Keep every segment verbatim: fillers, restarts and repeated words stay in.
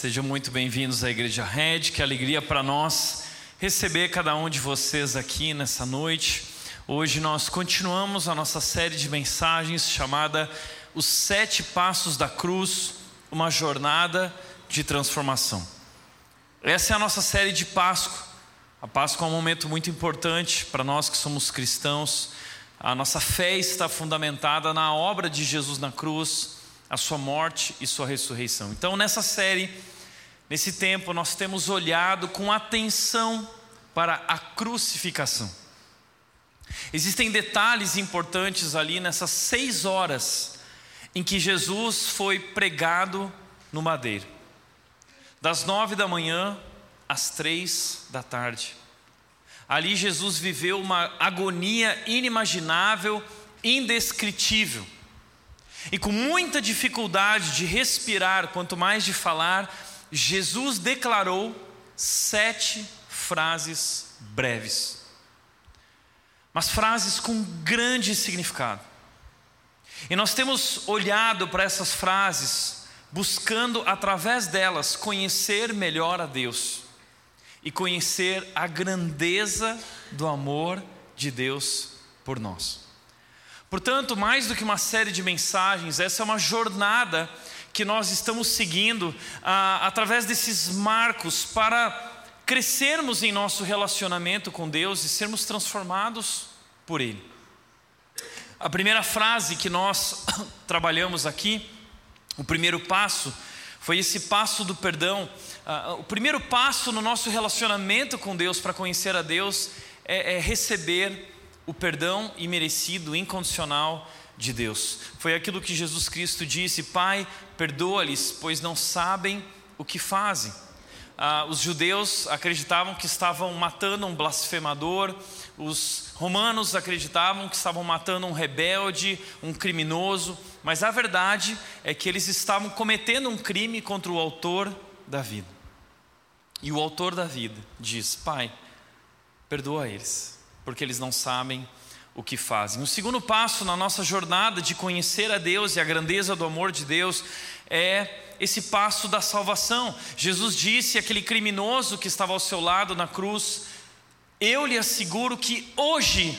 Sejam muito bem-vindos à Igreja Red. Que alegria para nós receber cada um de vocês aqui nessa noite. Hoje nós continuamos a nossa série de mensagens chamada Os Sete Passos da Cruz, uma jornada de transformação. Essa é a nossa série de Páscoa. A Páscoa é um momento muito importante para nós que somos cristãos. A nossa fé está fundamentada na obra de Jesus na cruz, a sua morte e sua ressurreição. Então nessa série, nesse tempo, nós temos olhado com atenção para a crucificação. Existem detalhes importantes ali nessas seis horas em que Jesus foi pregado no madeiro, das nove da manhã às três da tarde. Ali Jesus viveu uma agonia inimaginável, indescritível. E com muita dificuldade de respirar, quanto mais de falar, Jesus declarou sete frases breves, mas frases com grande significado. E nós temos olhado para essas frases, buscando através delas conhecer melhor a Deus e conhecer a grandeza do amor de Deus por nós. Portanto, mais do que uma série de mensagens, essa é uma jornada que nós estamos seguindo ah, através desses marcos para crescermos em nosso relacionamento com Deus e sermos transformados por Ele. A primeira frase que nós trabalhamos aqui, o primeiro passo, foi esse passo do perdão. Ah, o primeiro passo no nosso relacionamento com Deus para conhecer a Deus é, é receber o perdão imerecido, incondicional de Deus. Foi aquilo que Jesus Cristo disse: Pai, perdoa-lhes, pois não sabem o que fazem. Ah, os judeus acreditavam que estavam matando um blasfemador, os romanos acreditavam que estavam matando um rebelde, um criminoso, mas a verdade é que eles estavam cometendo um crime contra o autor da vida. E o autor da vida diz: Pai, perdoa eles, porque eles não sabem o que fazem. O segundo passo na nossa jornada de conhecer a Deus e a grandeza do amor de Deus é esse passo da salvação. Jesus disse àquele criminoso que estava ao seu lado na cruz: eu lhe asseguro que hoje,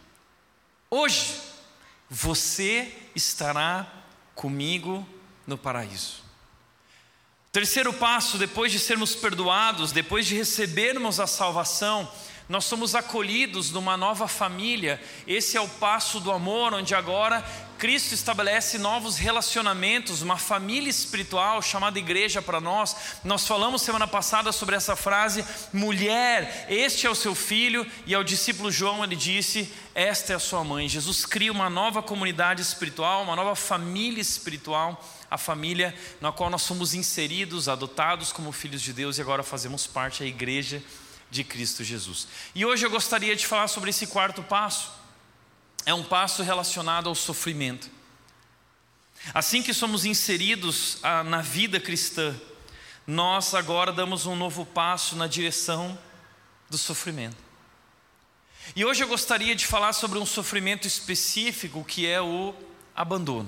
hoje, você estará comigo no paraíso. Terceiro passo, depois de sermos perdoados, depois de recebermos a salvação, nós somos acolhidos numa nova família. Esse é o passo do amor, onde agora Cristo estabelece novos relacionamentos, uma família espiritual chamada igreja para nós. Nós falamos semana passada sobre essa frase: mulher, este é o seu filho. E ao discípulo João ele disse: esta é a sua mãe. Jesus cria uma nova comunidade espiritual, uma nova família espiritual, a família na qual nós somos inseridos, adotados como filhos de Deus, e agora fazemos parte da igreja de Cristo Jesus. E hoje eu gostaria de falar sobre esse quarto passo. É um passo relacionado ao sofrimento. Assim que somos inseridos ah, na vida cristã, nós agora damos um novo passo na direção do sofrimento. E hoje eu gostaria de falar sobre um sofrimento específico, que é o abandono.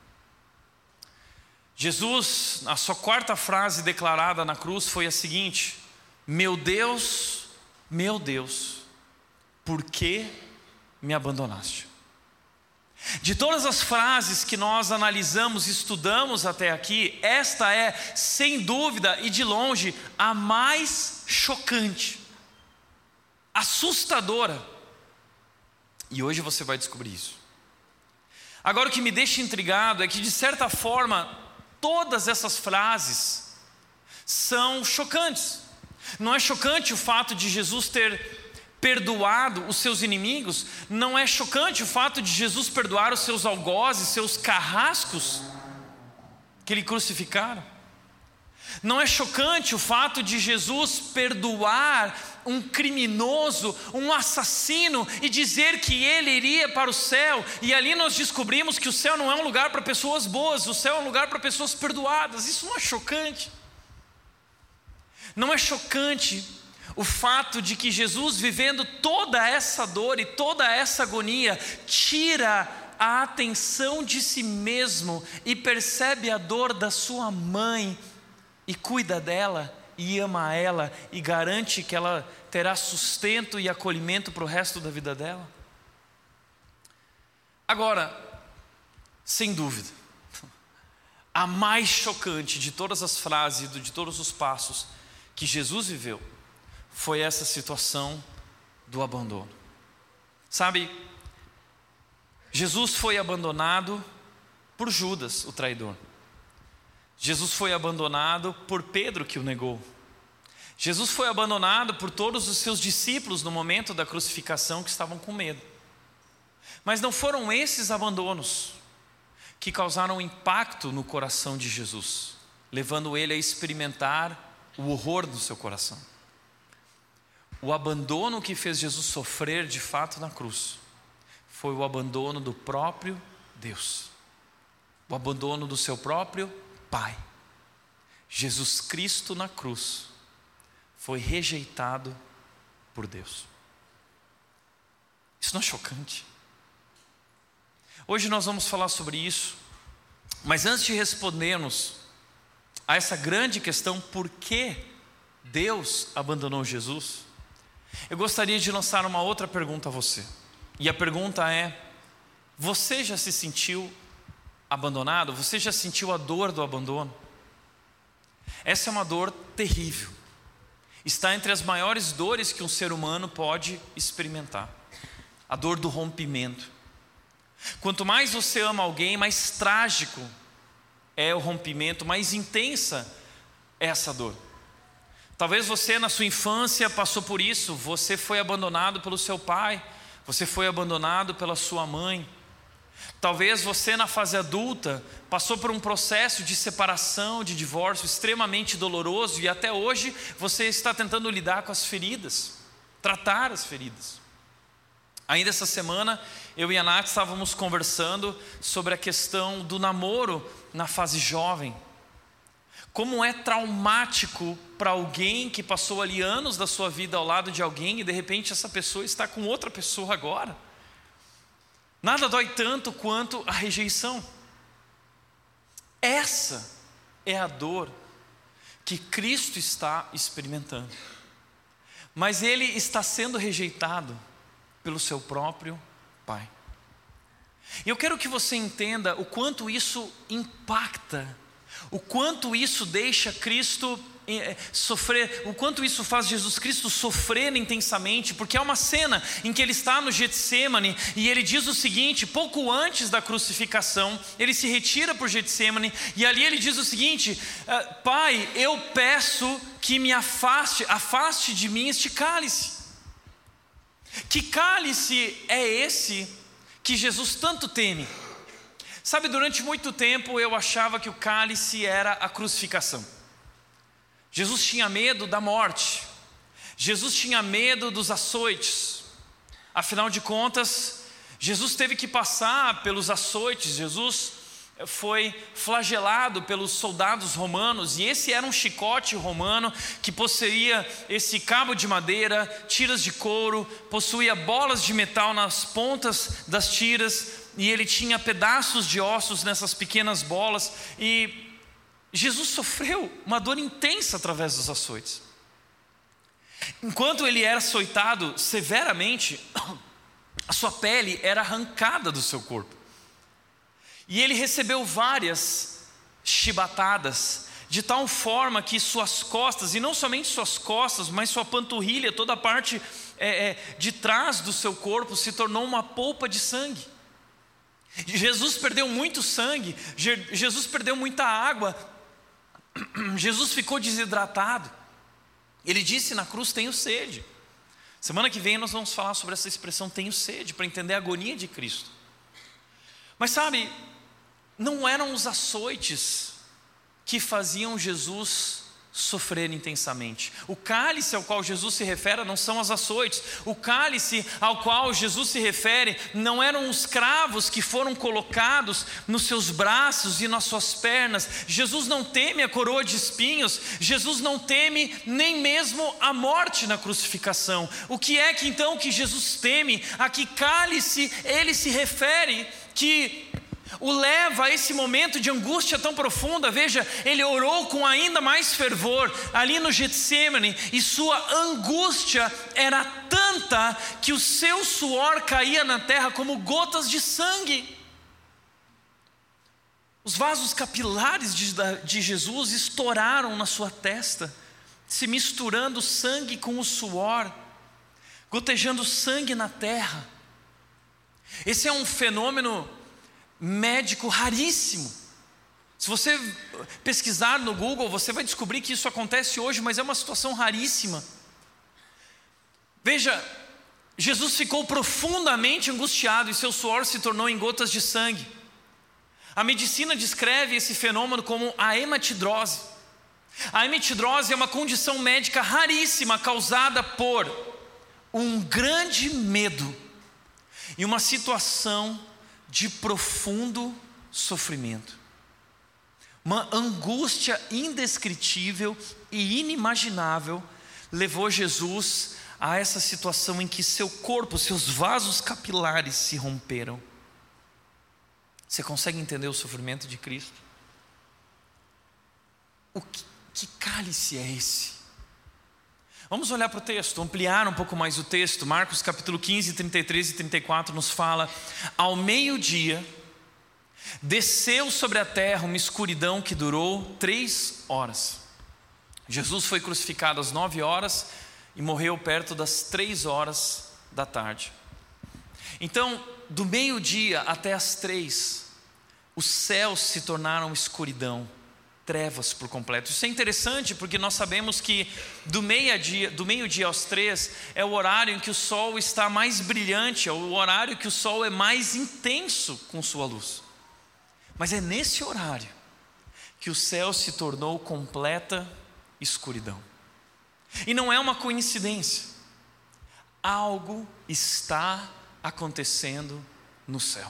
Jesus, a sua quarta frase declarada na cruz foi a seguinte: meu Deus, meu Deus, por que me abandonaste? De todas as frases que nós analisamos e estudamos até aqui, esta é, sem dúvida e de longe, a mais chocante, assustadora. E hoje você vai descobrir isso. Agora, o que me deixa intrigado é que, de certa forma, todas essas frases são chocantes. Não é chocante o fato de Jesus ter perdoado os seus inimigos? Não é chocante o fato de Jesus perdoar os seus algozes, seus carrascos que lhe crucificaram? Não é chocante o fato de Jesus perdoar um criminoso, um assassino, e dizer que ele iria para o céu? E ali nós descobrimos que o céu não é um lugar para pessoas boas, o céu é um lugar para pessoas perdoadas. Isso não é chocante? Não é chocante o fato de que Jesus, vivendo toda essa dor e toda essa agonia, tira a atenção de si mesmo e percebe a dor da sua mãe e cuida dela, e ama ela, e garante que ela terá sustento e acolhimento para o resto da vida dela? Agora, sem dúvida, a mais chocante de todas as frases, de todos os passos que Jesus viveu, foi essa situação do abandono. Sabe, Jesus foi abandonado por Judas, o traidor. Jesus foi abandonado por Pedro, que o negou. Jesus foi abandonado por todos os seus discípulos no momento da crucificação, que estavam com medo. Mas não foram esses abandonos que causaram impacto no coração de Jesus, levando ele a experimentar o horror do seu coração. O abandono que fez Jesus sofrer de fato na cruz foi o abandono do próprio Deus, o abandono do seu próprio Pai. Jesus Cristo na cruz foi rejeitado por Deus. Isso não é chocante? Hoje nós vamos falar sobre isso, mas antes de respondermos a essa grande questão, por que Deus abandonou Jesus, eu gostaria de lançar uma outra pergunta a você. E a pergunta é: você já se sentiu abandonado? Você já sentiu a dor do abandono? Essa é uma dor terrível. Está entre as maiores dores que um ser humano pode experimentar. A dor do rompimento. Quanto mais você ama alguém, mais trágico é o rompimento, mais intensa é essa dor. Talvez você na sua infância passou por isso. Você foi abandonado pelo seu pai, você foi abandonado pela sua mãe. Talvez você na fase adulta passou por um processo de separação, de divórcio extremamente doloroso, e até hoje você está tentando lidar com as feridas, tratar as feridas. Ainda essa semana, eu e a Nath estávamos conversando sobre a questão do namoro na fase jovem. Como é traumático para alguém que passou ali anos da sua vida ao lado de alguém e de repente essa pessoa está com outra pessoa agora. Nada dói tanto quanto a rejeição. Essa é a dor que Cristo está experimentando. Mas Ele está sendo rejeitado pelo seu próprio Pai. E eu quero que você entenda o quanto isso impacta, o quanto isso deixa Cristo sofrer, o quanto isso faz Jesus Cristo sofrer intensamente, porque há uma cena em que ele está no Getsêmani e ele diz o seguinte, pouco antes da crucificação, ele se retira para o Getsêmani e ali ele diz o seguinte: Pai, eu peço que me afaste, afaste de mim este cálice. Que cálice é esse que Jesus tanto teme? Sabe, durante muito tempo eu achava que o cálice era a crucificação. Jesus tinha medo da morte. Jesus tinha medo dos açoites. Afinal de contas, Jesus teve que passar pelos açoites. Jesus foi flagelado pelos soldados romanos, e esse era um chicote romano que possuía esse cabo de madeira, tiras de couro, possuía bolas de metal nas pontas das tiras, e ele tinha pedaços de ossos nessas pequenas bolas, e Jesus sofreu uma dor intensa através dos açoites. Enquanto ele era açoitado severamente, a sua pele era arrancada do seu corpo. E ele recebeu várias chibatadas, de tal forma que suas costas, e não somente suas costas, mas sua panturrilha, toda a parte é, é, de trás do seu corpo se tornou uma polpa de sangue. Jesus perdeu muito sangue, Jesus perdeu muita água, Jesus ficou desidratado. Ele disse na cruz: tenho sede. Semana que vem nós vamos falar sobre essa expressão tenho sede, para entender a agonia de Cristo. Mas sabe, não eram os açoites que faziam Jesus sofrer intensamente. O cálice ao qual Jesus se refere não são os açoites. O cálice ao qual Jesus se refere não eram os cravos que foram colocados nos seus braços e nas suas pernas. Jesus não teme a coroa de espinhos. Jesus não teme nem mesmo a morte na crucificação. O que é que então que Jesus teme? A que cálice ele se refere? Que o leva a esse momento de angústia tão profunda. Veja, ele orou com ainda mais fervor ali no Getsêmani, e sua angústia era tanta que o seu suor caía na terra como gotas de sangue. Os vasos capilares de, de Jesus estouraram na sua testa, se misturando sangue com o suor, gotejando sangue na terra. Esse é um fenômeno médico raríssimo. Se você pesquisar no Google, você vai descobrir que isso acontece hoje, mas é uma situação raríssima. Veja, Jesus ficou profundamente angustiado e seu suor se tornou em gotas de sangue. A medicina descreve esse fenômeno como a hematidrose. A hematidrose é uma condição médica raríssima causada por um grande medo e uma situação de profundo sofrimento. Uma angústia indescritível e inimaginável levou Jesus a essa situação em que seu corpo, seus vasos capilares se romperam. Você consegue entender o sofrimento de Cristo? O que, que cálice é esse? Vamos olhar para o texto, ampliar um pouco mais o texto. Marcos capítulo quinze, trinta e três e trinta e quatro nos fala: ao meio-dia, desceu sobre a terra uma escuridão que durou três horas. Jesus foi crucificado às nove horas e morreu perto das três horas da tarde. Então, do meio-dia até as três, os céus se tornaram escuridão, trevas por completo. Isso é interessante porque nós sabemos que do meio-dia, do meio-dia aos três é o horário em que o sol está mais brilhante, é o horário que o sol é mais intenso com sua luz. Mas é nesse horário que o céu se tornou completa escuridão. E não é uma coincidência. Algo está acontecendo no céu.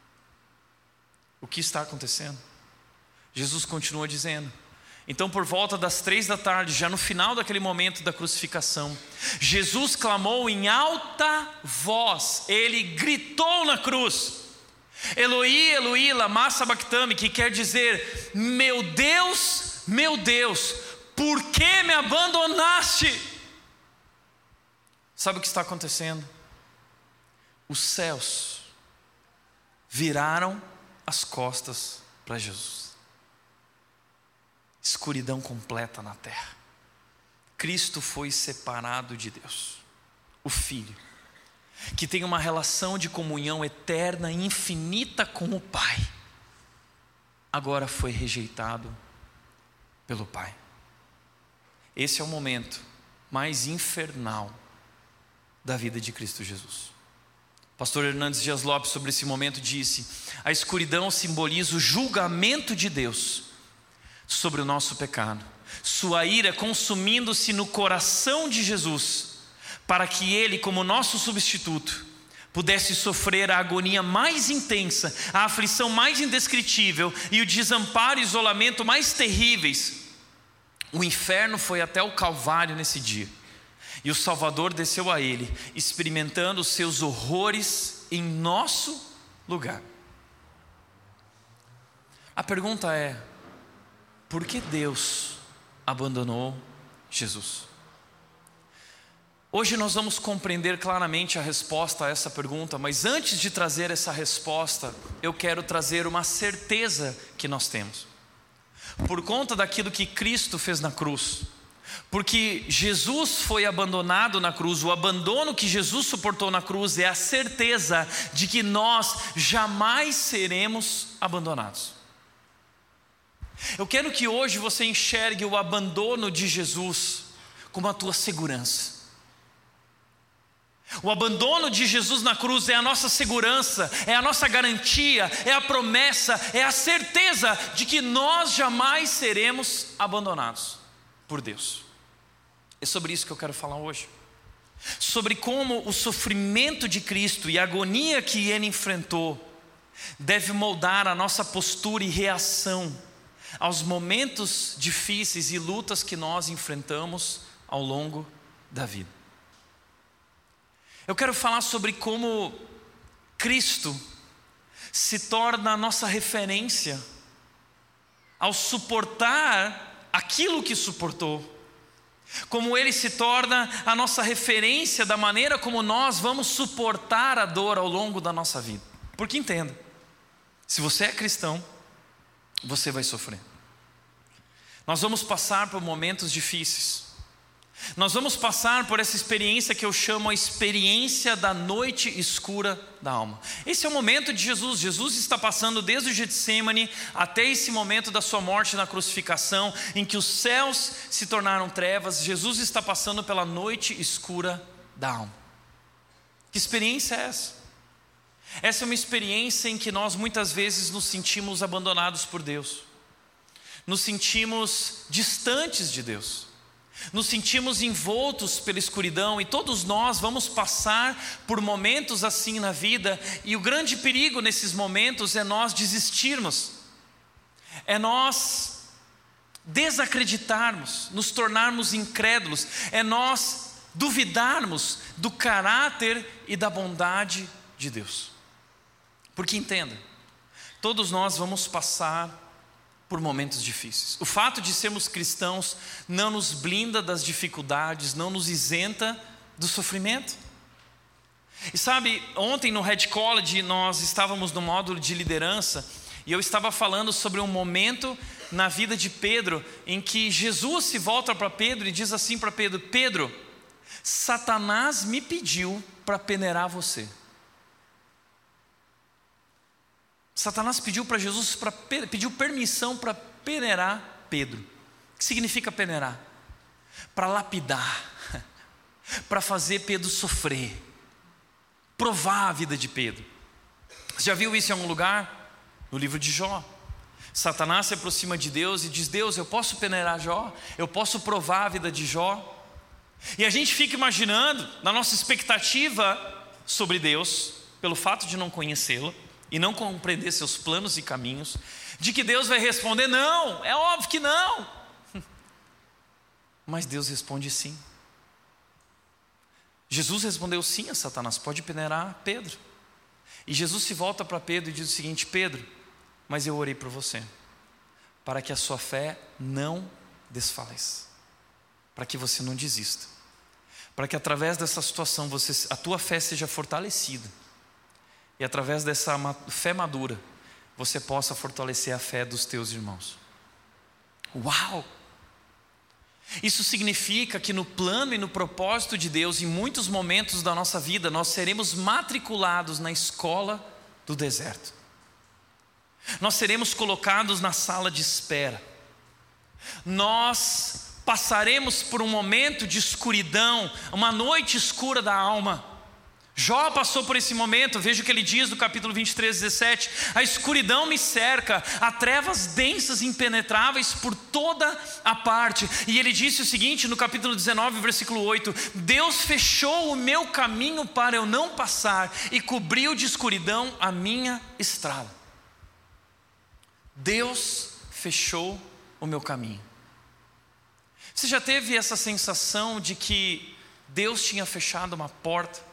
O que está acontecendo? Jesus continua dizendo: então por volta das três da tarde, já no final daquele momento da crucificação, Jesus clamou em alta voz, ele gritou na cruz: Eloi, Eloi, lama sabachthani, que quer dizer: meu Deus, meu Deus, por que me abandonaste? Sabe o que está acontecendo? Os céus viraram as costas para Jesus. Escuridão completa na terra. Cristo foi separado de Deus, o Filho, que tem uma relação de comunhão eterna e infinita com o Pai, agora foi rejeitado pelo Pai. Esse é o momento mais infernal da vida de Cristo Jesus. Pastor Hernandes Dias Lopes, sobre esse momento, disse: a escuridão simboliza o julgamento de Deus sobre o nosso pecado, sua ira consumindo-se no coração de Jesus, para que ele, como nosso substituto, pudesse sofrer a agonia mais intensa, a aflição mais indescritível e o desamparo e isolamento mais terríveis. O inferno foi até o Calvário nesse dia, e o Salvador desceu a ele, experimentando os seus horrores em nosso lugar. A pergunta é: por que Deus abandonou Jesus? Hoje nós vamos compreender claramente a resposta a essa pergunta, mas antes de trazer essa resposta, eu quero trazer uma certeza que nós temos. Por conta daquilo que Cristo fez na cruz, porque Jesus foi abandonado na cruz, o abandono que Jesus suportou na cruz é a certeza de que nós jamais seremos abandonados. Eu quero que hoje você enxergue o abandono de Jesus como a tua segurança. O abandono de Jesus na cruz é a nossa segurança, é a nossa garantia, é a promessa, é a certeza de que nós jamais seremos abandonados por Deus. É sobre isso que eu quero falar hoje. Sobre como o sofrimento de Cristo e a agonia que Ele enfrentou deve moldar a nossa postura e reação aos momentos difíceis e lutas que nós enfrentamos ao longo da vida. Eu quero falar sobre como Cristo se torna a nossa referência ao suportar aquilo que suportou. Como Ele se torna a nossa referência da maneira como nós vamos suportar a dor ao longo da nossa vida. Porque entenda, se você é cristão, você vai sofrer. Nós vamos passar por momentos difíceis. Nós vamos passar por essa experiência que eu chamo a experiência da noite escura da alma. Esse é o momento de Jesus. Jesus está passando desde o Getsêmani até esse momento da sua morte na crucificação, em que os céus se tornaram trevas. Jesus está passando pela noite escura da alma. Que experiência é essa? Essa é uma experiência em que nós muitas vezes nos sentimos abandonados por Deus. Nos sentimos distantes de Deus. Nos sentimos envoltos pela escuridão, e todos nós vamos passar por momentos assim na vida, e o grande perigo nesses momentos é nós desistirmos, é nós desacreditarmos, nos tornarmos incrédulos, é nós duvidarmos do caráter e da bondade de Deus. Porque entenda, todos nós vamos passar por momentos difíceis. O fato de sermos cristãos não nos blinda das dificuldades, não nos isenta do sofrimento. E sabe, ontem no Red College nós estávamos no módulo de liderança, e eu estava falando sobre um momento na vida de Pedro, em que Jesus se volta para Pedro e diz assim para Pedro: Pedro, Satanás me pediu para peneirar você. Satanás pediu para Jesus, pra, pediu permissão para peneirar Pedro. O que significa peneirar? Para lapidar, para fazer Pedro sofrer, provar a vida de Pedro. Você já viu isso em algum lugar? No livro de Jó. Satanás se aproxima de Deus e diz: Deus, eu posso peneirar Jó? Eu posso provar a vida de Jó? E a gente fica imaginando, na nossa expectativa sobre Deus, pelo fato de não conhecê-lo e não compreender seus planos e caminhos, de que Deus vai responder: não, é óbvio que não. Mas Deus responde sim. Jesus respondeu sim a Satanás: pode peneirar Pedro. E Jesus se volta para Pedro e diz o seguinte: Pedro, mas eu orei por você, para que a sua fé não desfaleça, para que você não desista, para que através dessa situação você, a tua fé seja fortalecida, e através dessa fé madura você possa fortalecer a fé dos teus irmãos. Uau! Isso significa que no plano e no propósito de Deus, em muitos momentos da nossa vida, nós seremos matriculados na escola do deserto. Nós seremos colocados na sala de espera. Nós passaremos por um momento de escuridão, uma noite escura da alma. Jó passou por esse momento. Veja o que ele diz no capítulo vinte e três, dezessete: a escuridão me cerca, há trevas densas e impenetráveis por toda a parte. E ele disse o seguinte no capítulo dezenove, versículo oito: Deus fechou o meu caminho para eu não passar, e cobriu de escuridão a minha estrada. Deus fechou o meu caminho. Você já teve essa sensação de que Deus tinha fechado uma porta?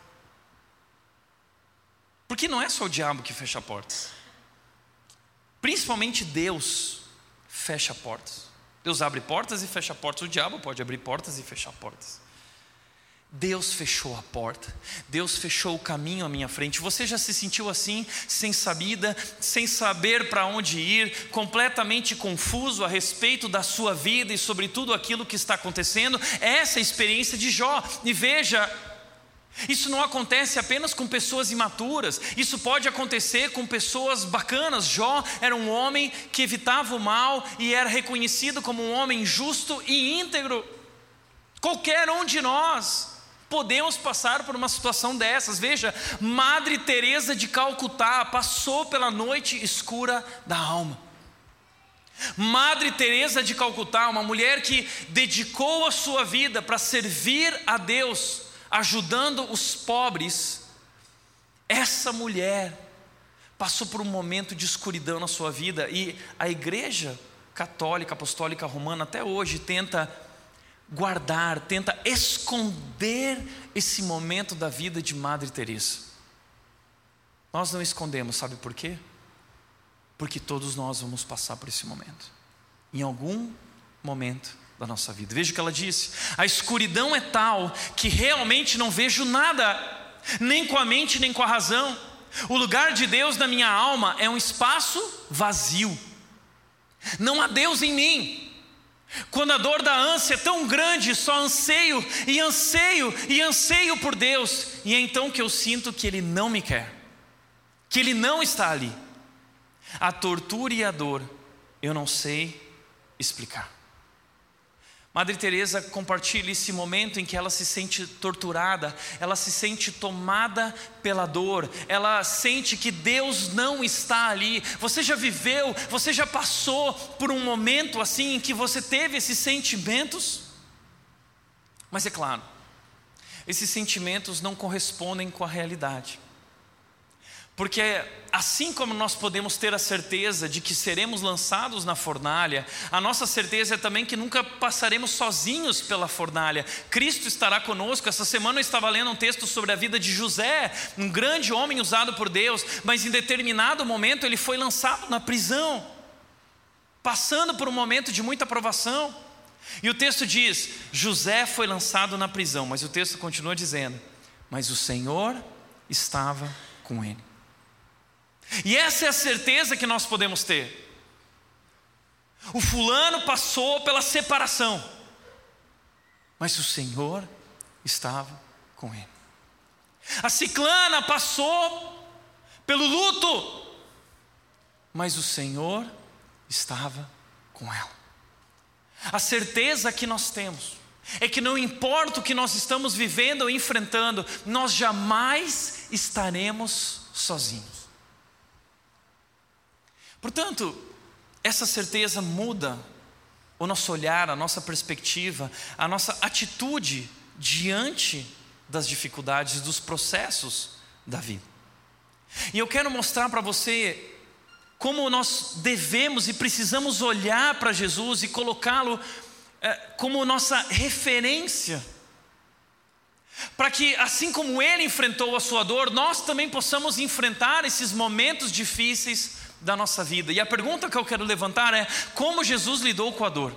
Porque não é só o diabo que fecha portas. Principalmente Deus fecha portas. Deus abre portas e fecha portas. O diabo pode abrir portas e fechar portas. Deus fechou a porta. Deus fechou o caminho à minha frente. Você já se sentiu assim, sem sabida, sem saber para onde ir, completamente confuso a respeito da sua vida e sobre tudo aquilo que está acontecendo? Essa é a experiência de Jó. E veja, isso não acontece apenas com pessoas imaturas, isso pode acontecer com pessoas bacanas. Jó era um homem que evitava o mal e era reconhecido como um homem justo e íntegro. Qualquer um de nós podemos passar por uma situação dessas. Veja, Madre Teresa de Calcutá passou pela noite escura da alma. Madre Teresa de Calcutá, uma mulher que dedicou a sua vida para servir a Deus, ajudando os pobres. Essa mulher passou por um momento de escuridão na sua vida, e a Igreja Católica Apostólica Romana até hoje tenta guardar, tenta esconder esse momento da vida de Madre Teresa. Nós não escondemos, sabe por quê? porque todos nós vamos passar por esse momento, em algum momento da nossa vida. Veja o que ela disse: a escuridão é tal que realmente não vejo nada, nem com a mente nem com a razão. O lugar de Deus na minha alma é um espaço vazio, não há Deus em mim. Quando a dor da ânsia é tão grande, só anseio e anseio e anseio por Deus, e é então que eu sinto que Ele não me quer, que Ele não está ali. A tortura e a dor eu não sei explicar. Madre Teresa compartilha esse momento em que ela se sente torturada, ela se sente tomada pela dor, ela sente que Deus não está ali. Você já viveu, você já passou por um momento assim em que você teve esses sentimentos? Mas é claro, esses sentimentos não correspondem com a realidade. Porque assim como nós podemos ter a certeza de que seremos lançados na fornalha, a nossa certeza é também que nunca passaremos sozinhos pela fornalha. Cristo estará conosco. Essa semana eu estava lendo um texto sobre a vida de José, um grande homem usado por Deus, mas em determinado momento ele foi lançado na prisão, passando por um momento de muita provação. E o texto diz: José foi lançado na prisão, mas o texto continua dizendo: mas o Senhor estava com ele. E essa é a certeza que nós podemos ter. O fulano passou pela separação, mas o Senhor estava com ele. A ciclana passou pelo luto, mas o Senhor estava com ela. A certeza que nós temos é que não importa o que nós estamos vivendo ou enfrentando, nós jamais estaremos sozinhos. Portanto, essa certeza muda o nosso olhar, a nossa perspectiva, a nossa atitude diante das dificuldades, dos processos da vida. E eu quero mostrar para você como nós devemos e precisamos olhar para Jesus e colocá-lo é, como nossa referência, para que assim como Ele enfrentou a sua dor, nós também possamos enfrentar esses momentos difíceis da nossa vida. E a pergunta que eu quero levantar é: como Jesus lidou com a dor?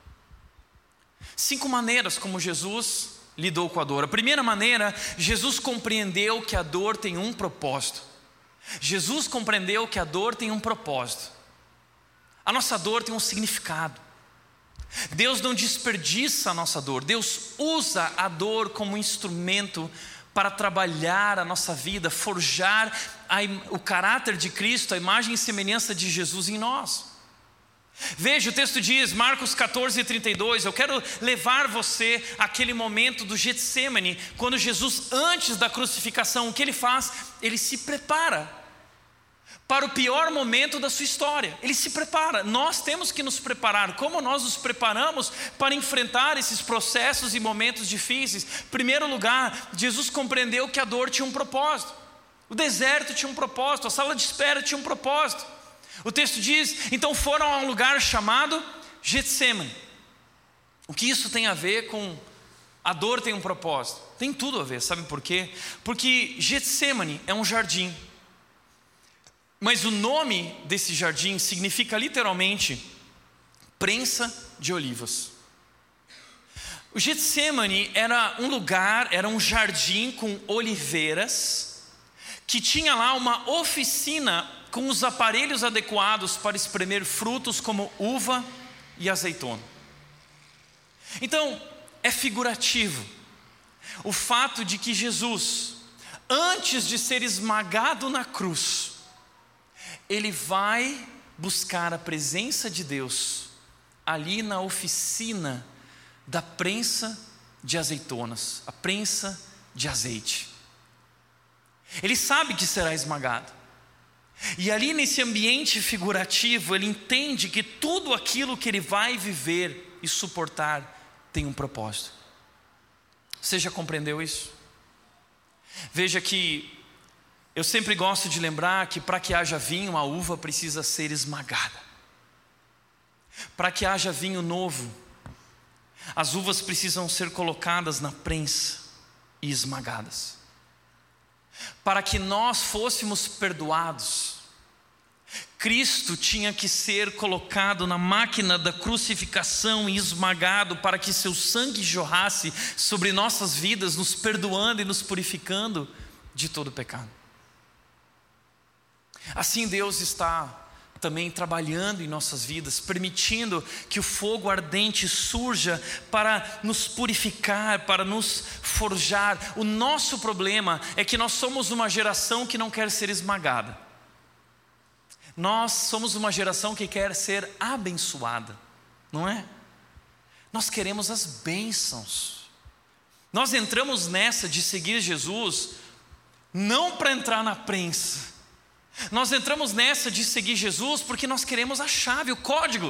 Cinco maneiras como Jesus lidou com a dor. A primeira maneira, Jesus compreendeu que a dor tem um propósito. Jesus compreendeu que a dor tem um propósito. A nossa dor tem um significado. Deus não desperdiça a nossa dor. Deus usa a dor como instrumento para trabalhar a nossa vida, forjar a, o caráter de Cristo, a imagem e semelhança de Jesus em nós. Veja, o texto diz, Marcos catorze, trinta e dois, eu quero levar você àquele momento do Getsemane, quando Jesus, antes da crucificação, o que Ele faz? Ele se prepara para o pior momento da sua história. Ele se prepara. Nós temos que nos preparar. Como nós nos preparamos para enfrentar esses processos e momentos difíceis? Em primeiro lugar, Jesus compreendeu que a dor tinha um propósito. O deserto tinha um propósito, a sala de espera tinha um propósito. O texto diz, então foram a um lugar chamado Getsemane. O que isso tem a ver com a dor tem um propósito? Tem tudo a ver, sabe por quê? Porque Getsemane é um jardim. Mas o nome desse jardim significa literalmente prensa de olivas. O Getsemane era um lugar, era um jardim com oliveiras, que tinha lá uma oficina com os aparelhos adequados para espremer frutos como uva e azeitona. Então, é figurativo o fato de que Jesus, antes de ser esmagado na cruz, Ele vai buscar a presença de Deus ali na oficina da prensa de azeitonas, a prensa de azeite. Ele sabe que será esmagado. E ali nesse ambiente figurativo, ele entende que tudo aquilo que ele vai viver e suportar tem um propósito. Você já compreendeu isso? Veja que eu sempre gosto de lembrar que para que haja vinho, a uva precisa ser esmagada. Para que haja vinho novo, as uvas precisam ser colocadas na prensa e esmagadas. Para que nós fôssemos perdoados, Cristo tinha que ser colocado na máquina da crucificação e esmagado para que seu sangue jorrasse sobre nossas vidas, nos perdoando e nos purificando de todo pecado. Assim Deus está também trabalhando em nossas vidas, permitindo que o fogo ardente surja para nos purificar, para nos forjar. O nosso problema é que nós somos uma geração que não quer ser esmagada. Nós somos uma geração que quer ser abençoada, não é? Nós queremos as bênçãos. Nós entramos nessa de seguir Jesus não para entrar na prensa. Nós entramos nessa de seguir Jesus porque nós queremos a chave, o código.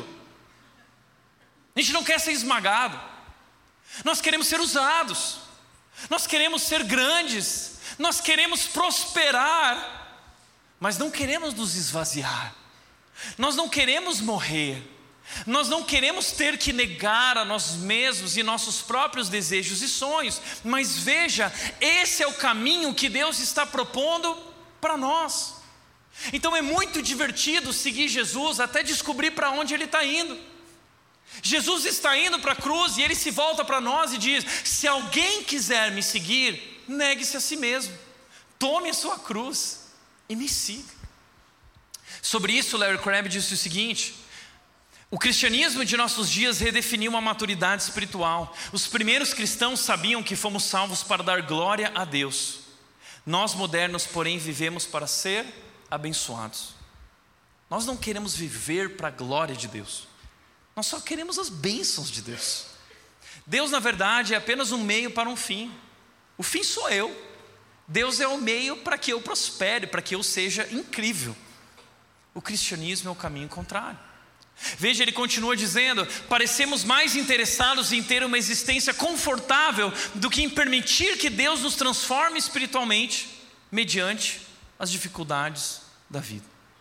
A gente não quer ser esmagado. Nós queremos ser usados. Nós queremos ser grandes. Nós queremos prosperar. Mas não queremos nos esvaziar. Nós não queremos morrer. Nós não queremos ter que negar a nós mesmos e nossos próprios desejos e sonhos. Mas veja, esse é o caminho que Deus está propondo para nós. Então é muito divertido seguir Jesus até descobrir para onde Ele está indo. Jesus está indo para a cruz e Ele se volta para nós e diz: se alguém quiser me seguir, negue-se a si mesmo. Tome a sua cruz e me siga. Sobre isso, Larry Crabb disse o seguinte: o cristianismo de nossos dias redefiniu uma maturidade espiritual. Os primeiros cristãos sabiam que fomos salvos para dar glória a Deus. Nós modernos, porém, vivemos para ser abençoados. Nós não queremos viver para a glória de Deus. Nós só queremos as bênçãos de Deus. Deus, na verdade, é apenas um meio para um fim. O fim sou eu. Deus é o meio para que eu prospere, para que eu seja incrível. O cristianismo é o caminho contrário. Veja, ele continua dizendo: parecemos mais interessados em ter uma existência confortável do que em permitir que Deus nos transforme espiritualmente mediante as dificuldades da vida.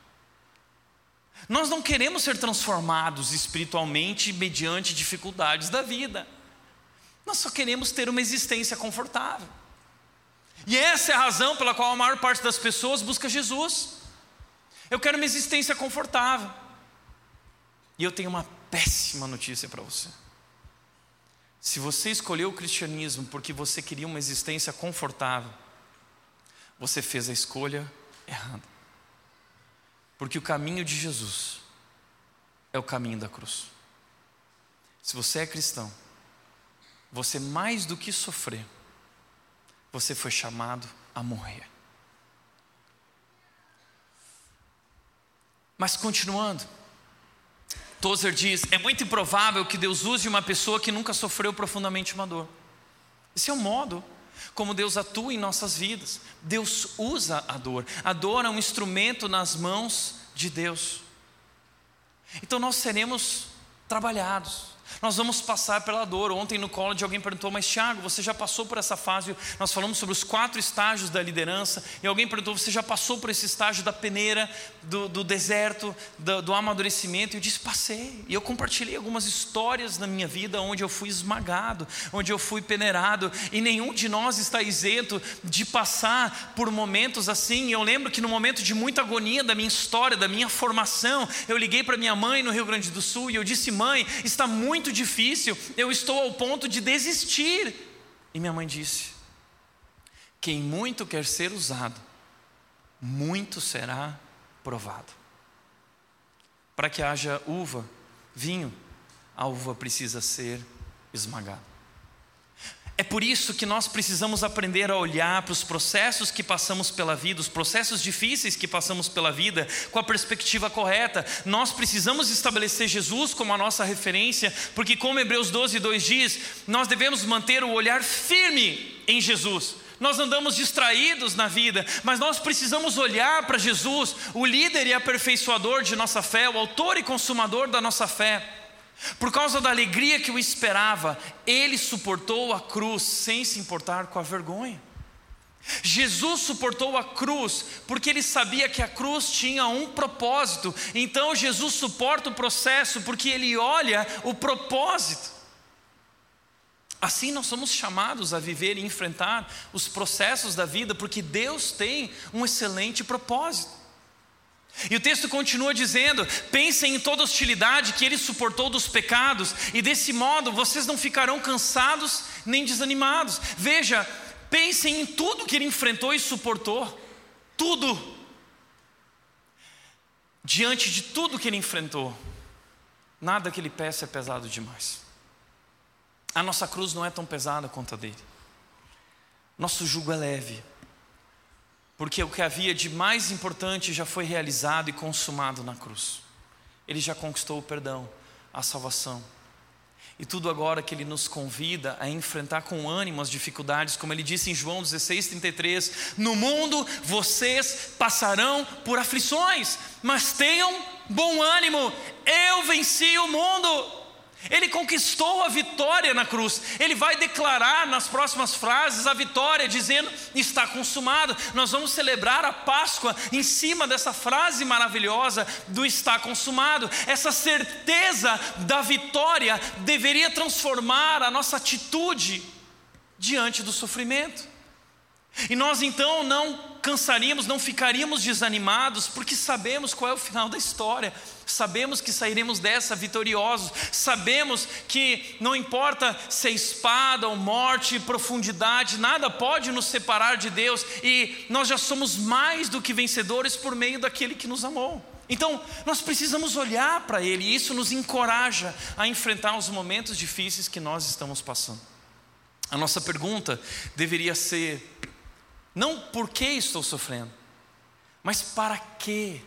Nós não queremos ser transformados espiritualmente mediante dificuldades da vida. Nós só queremos ter uma existência confortável. E essa é a razão pela qual a maior parte das pessoas busca Jesus. Eu quero uma existência confortável. E eu tenho uma péssima notícia para você. Se você escolheu o cristianismo porque você queria uma existência confortável, você fez a escolha errada. Porque o caminho de Jesus é o caminho da cruz. Se você é cristão, você mais do que sofrer, você foi chamado a morrer. Mas continuando, Tozer diz: é muito improvável que Deus use uma pessoa que nunca sofreu profundamente uma dor. Esse é o modo como Deus atua em nossas vidas. Deus usa a dor. A dor é um instrumento nas mãos de Deus. Então nós seremos trabalhados. Nós vamos passar pela dor. Ontem no college alguém perguntou: mas Tiago, você já passou por essa fase? Nós falamos sobre os quatro estágios da liderança. E alguém perguntou: você já passou por esse estágio da peneira, do, do deserto, do, do amadurecimento? E eu disse: passei. E eu compartilhei algumas histórias na minha vida onde eu fui esmagado, onde eu fui peneirado. E nenhum de nós está isento de passar por momentos assim. E eu lembro que no momento de muita agonia da minha história, da minha formação, eu liguei para minha mãe no Rio Grande do Sul e eu disse: mãe, está muito difícil, eu estou ao ponto de desistir. E minha mãe disse: quem muito quer ser usado, muito será provado. Para que haja uva, vinho, a uva precisa ser esmagada. É por isso que nós precisamos aprender a olhar para os processos que passamos pela vida, os processos difíceis que passamos pela vida, com a perspectiva correta. Nós precisamos estabelecer Jesus como a nossa referência, porque como Hebreus doze, dois diz, nós devemos manter o olhar firme em Jesus. Nós andamos distraídos na vida, mas nós precisamos olhar para Jesus, o líder e aperfeiçoador de nossa fé, o autor e consumador da nossa fé. Por causa da alegria que o esperava, ele suportou a cruz sem se importar com a vergonha. Jesus suportou a cruz porque ele sabia que a cruz tinha um propósito. Então Jesus suporta o processo porque ele olha o propósito. Assim nós somos chamados a viver e enfrentar os processos da vida, porque Deus tem um excelente propósito. E o texto continua dizendo: pensem em toda hostilidade que ele suportou dos pecados, e desse modo vocês não ficarão cansados nem desanimados. Veja, pensem em tudo que ele enfrentou e suportou. Tudo. Diante de tudo que ele enfrentou, nada que ele peça é pesado demais. A nossa cruz não é tão pesada quanto a dele. Nosso jugo é leve, porque o que havia de mais importante já foi realizado e consumado na cruz. Ele já conquistou o perdão, a salvação. E tudo agora que ele nos convida a enfrentar com ânimo as dificuldades, como ele disse em João dezesseis, trinta e três: no mundo vocês passarão por aflições, mas tenham bom ânimo, eu venci o mundo. Ele conquistou a vitória na cruz. Ele vai declarar nas próximas frases a vitória, dizendo: está consumado. Nós vamos celebrar a Páscoa em cima dessa frase maravilhosa do está consumado. Essa certeza da vitória deveria transformar a nossa atitude diante do sofrimento. E nós então não cansaríamos, não ficaríamos desanimados, porque sabemos qual é o final da história. Sabemos que sairemos dessa vitoriosos. Sabemos que não importa se é espada ou morte, profundidade, nada pode nos separar de Deus. E nós já somos mais do que vencedores por meio daquele que nos amou. Então nós precisamos olhar para Ele, e isso nos encoraja a enfrentar os momentos difíceis que nós estamos passando. A nossa pergunta deveria ser: não por que estou sofrendo, mas para quê?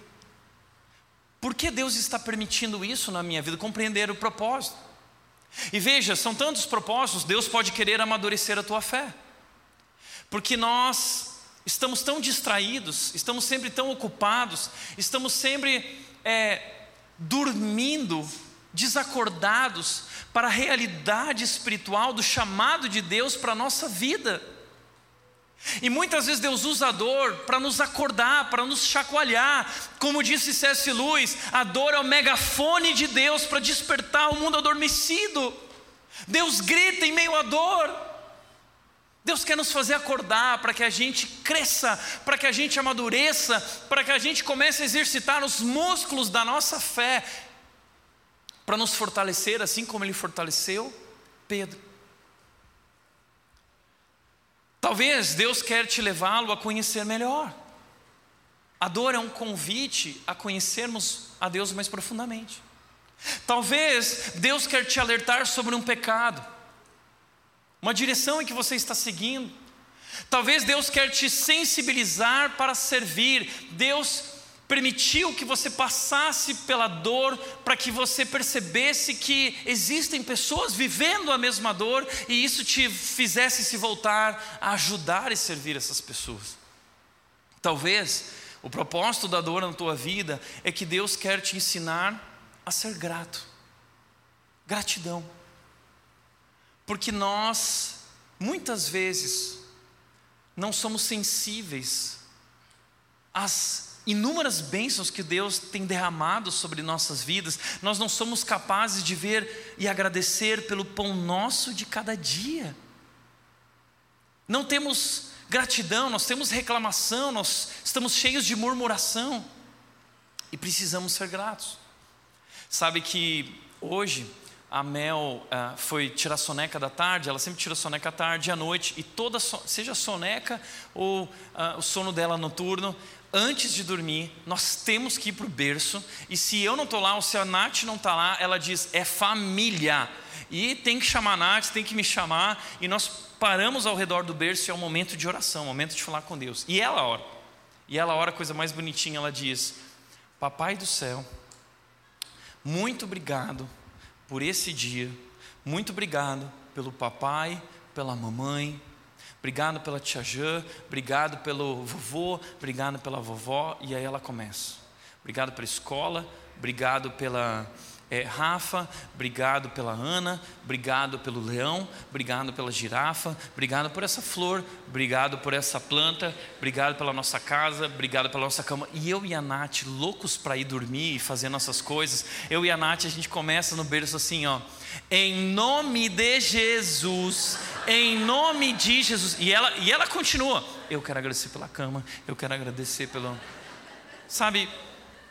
Por que Deus está permitindo isso na minha vida? Compreender o propósito. E veja, são tantos propósitos. Deus pode querer amadurecer a tua fé, porque nós estamos tão distraídos, estamos sempre tão ocupados, estamos sempre é, dormindo, desacordados para a realidade espiritual do chamado de Deus para a nossa vida. E muitas vezes Deus usa a dor para nos acordar, para nos chacoalhar. Como disse C S Lewis, a dor é o megafone de Deus para despertar o mundo adormecido. Deus grita em meio à dor. Deus quer nos fazer acordar para que a gente cresça, para que a gente amadureça, para que a gente comece a exercitar os músculos da nossa fé, para nos fortalecer assim como Ele fortaleceu Pedro. Talvez Deus quer te levá-lo a conhecer melhor. A dor é um convite a conhecermos a Deus mais profundamente. Talvez Deus quer te alertar sobre um pecado, uma direção em que você está seguindo. Talvez Deus quer te sensibilizar para servir. Deus permitiu que você passasse pela dor para que você percebesse que existem pessoas vivendo a mesma dor, e isso te fizesse se voltar a ajudar e servir essas pessoas. Talvez o propósito da dor na tua vida é que Deus quer te ensinar a ser grato. Gratidão. Porque nós, muitas vezes, não somos sensíveis às inúmeras bênçãos que Deus tem derramado sobre nossas vidas. Nós não somos capazes de ver e agradecer pelo pão nosso de cada dia. Não temos gratidão, nós temos reclamação, nós estamos cheios de murmuração e precisamos ser gratos. Sabe que hoje a Mel uh, foi tirar soneca da tarde. Ela sempre tira soneca à tarde e à noite, e toda, so, seja soneca ou uh, o sono dela noturno, antes de dormir, nós temos que ir para o berço. E se eu não estou lá, ou se a Nath não está lá, ela diz: é família. E tem que chamar a Nath, tem que me chamar. E nós paramos ao redor do berço, e é um momento de oração, um momento de falar com Deus. E ela ora. E ela ora a coisa mais bonitinha, ela diz: Papai do céu, muito obrigado por esse dia. Muito obrigado pelo papai, pela mamãe. Obrigado pela tia Jã, obrigado pelo vovô, obrigado pela vovó. E aí ela começa: obrigado pela escola, obrigado pela é, Rafa, obrigado pela Ana, obrigado pelo leão, obrigado pela girafa, obrigado por essa flor, obrigado por essa planta, obrigado pela nossa casa, obrigado pela nossa cama. E eu e a Nath, loucos para ir dormir e fazer nossas coisas, eu e a Nath, a gente começa no berço assim, ó: em nome de Jesus, em nome de Jesus. E ela, e ela continua: eu quero agradecer pela cama, eu quero agradecer pelo... Sabe,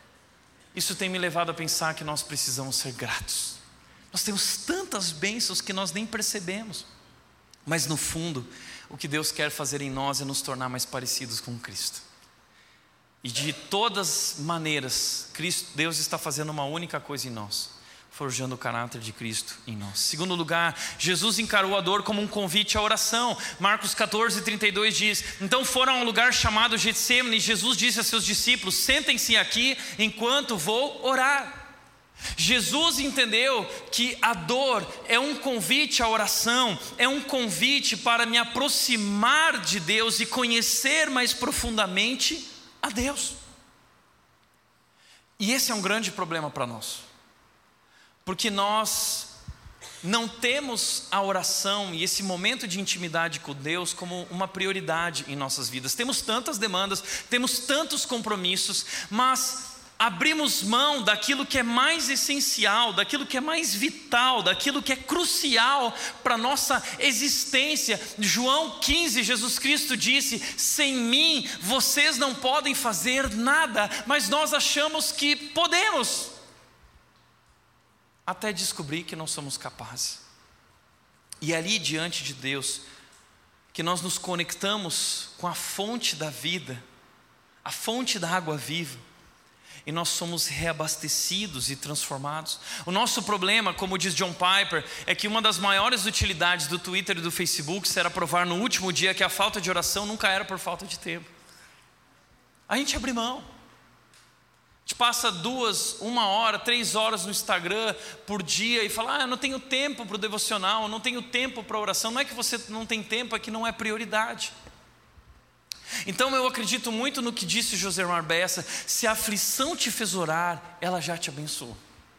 isso tem me levado a pensar que nós precisamos ser gratos. Nós temos tantas bênçãos que nós nem percebemos, mas no fundo, o que Deus quer fazer em nós é nos tornar mais parecidos com Cristo. E de todas maneiras, Cristo, Deus está fazendo uma única coisa em nós: forjando o caráter de Cristo em nós. Segundo lugar, Jesus encarou a dor como um convite à oração. Marcos catorze, trinta e dois diz: então foram a um lugar chamado Getsêmani, e Jesus disse a seus discípulos: sentem-se aqui enquanto vou orar. Jesus entendeu que a dor é um convite à oração, é um convite para me aproximar de Deus e conhecer mais profundamente a Deus. E esse é um grande problema para nós, porque nós não temos a oração e esse momento de intimidade com Deus como uma prioridade em nossas vidas. Temos tantas demandas, temos tantos compromissos, mas abrimos mão daquilo que é mais essencial, daquilo que é mais vital, daquilo que é crucial para a nossa existência. João quinze, Jesus Cristo disse: sem mim vocês não podem fazer nada, mas nós achamos que podemos, até descobrir que não somos capazes. E é ali diante de Deus que nós nos conectamos com a fonte da vida, a fonte da água viva, e nós somos reabastecidos e transformados. O nosso problema, como diz John Piper, é que uma das maiores utilidades do Twitter e do Facebook será provar no último dia que a falta de oração nunca era por falta de tempo. A gente abre mão. A gente passa duas, uma hora, três horas no Instagram por dia e fala: ah, eu não tenho tempo para o devocional, eu não tenho tempo para a oração. Não é que você não tem tempo, é que não é prioridade. Então eu acredito muito no que disse Josemar Bessa: se a aflição te fez orar, ela já te abençoou.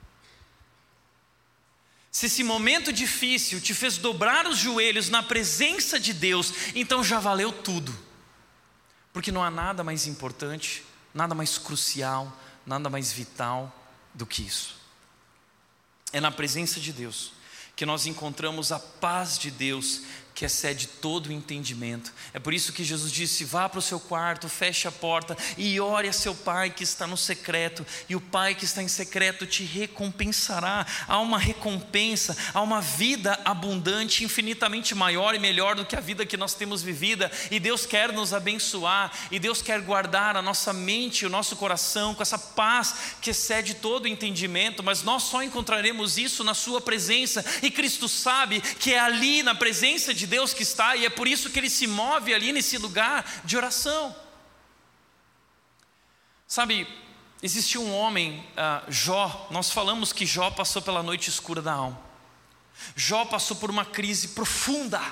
Se esse momento difícil te fez dobrar os joelhos na presença de Deus, então já valeu tudo. Porque não há nada mais importante, nada mais crucial, nada mais vital do que isso. É na presença de Deus que nós encontramos a paz de Deus, que excede todo o entendimento. É por isso que Jesus disse: vá para o seu quarto, feche a porta e ore a seu pai que está no secreto, e o pai que está em secreto te recompensará. Há uma recompensa, há uma vida abundante, infinitamente maior e melhor do que a vida que nós temos vivida, e Deus quer nos abençoar, e Deus quer guardar a nossa mente e o nosso coração com essa paz que excede todo o entendimento, mas nós só encontraremos isso na sua presença, e Cristo sabe que é ali na presença de Deus que está, e é por isso que Ele se move ali nesse lugar de oração. Sabe, existiu um homem, uh, Jó. Nós falamos que Jó passou pela noite escura da alma. Jó passou por uma crise profunda.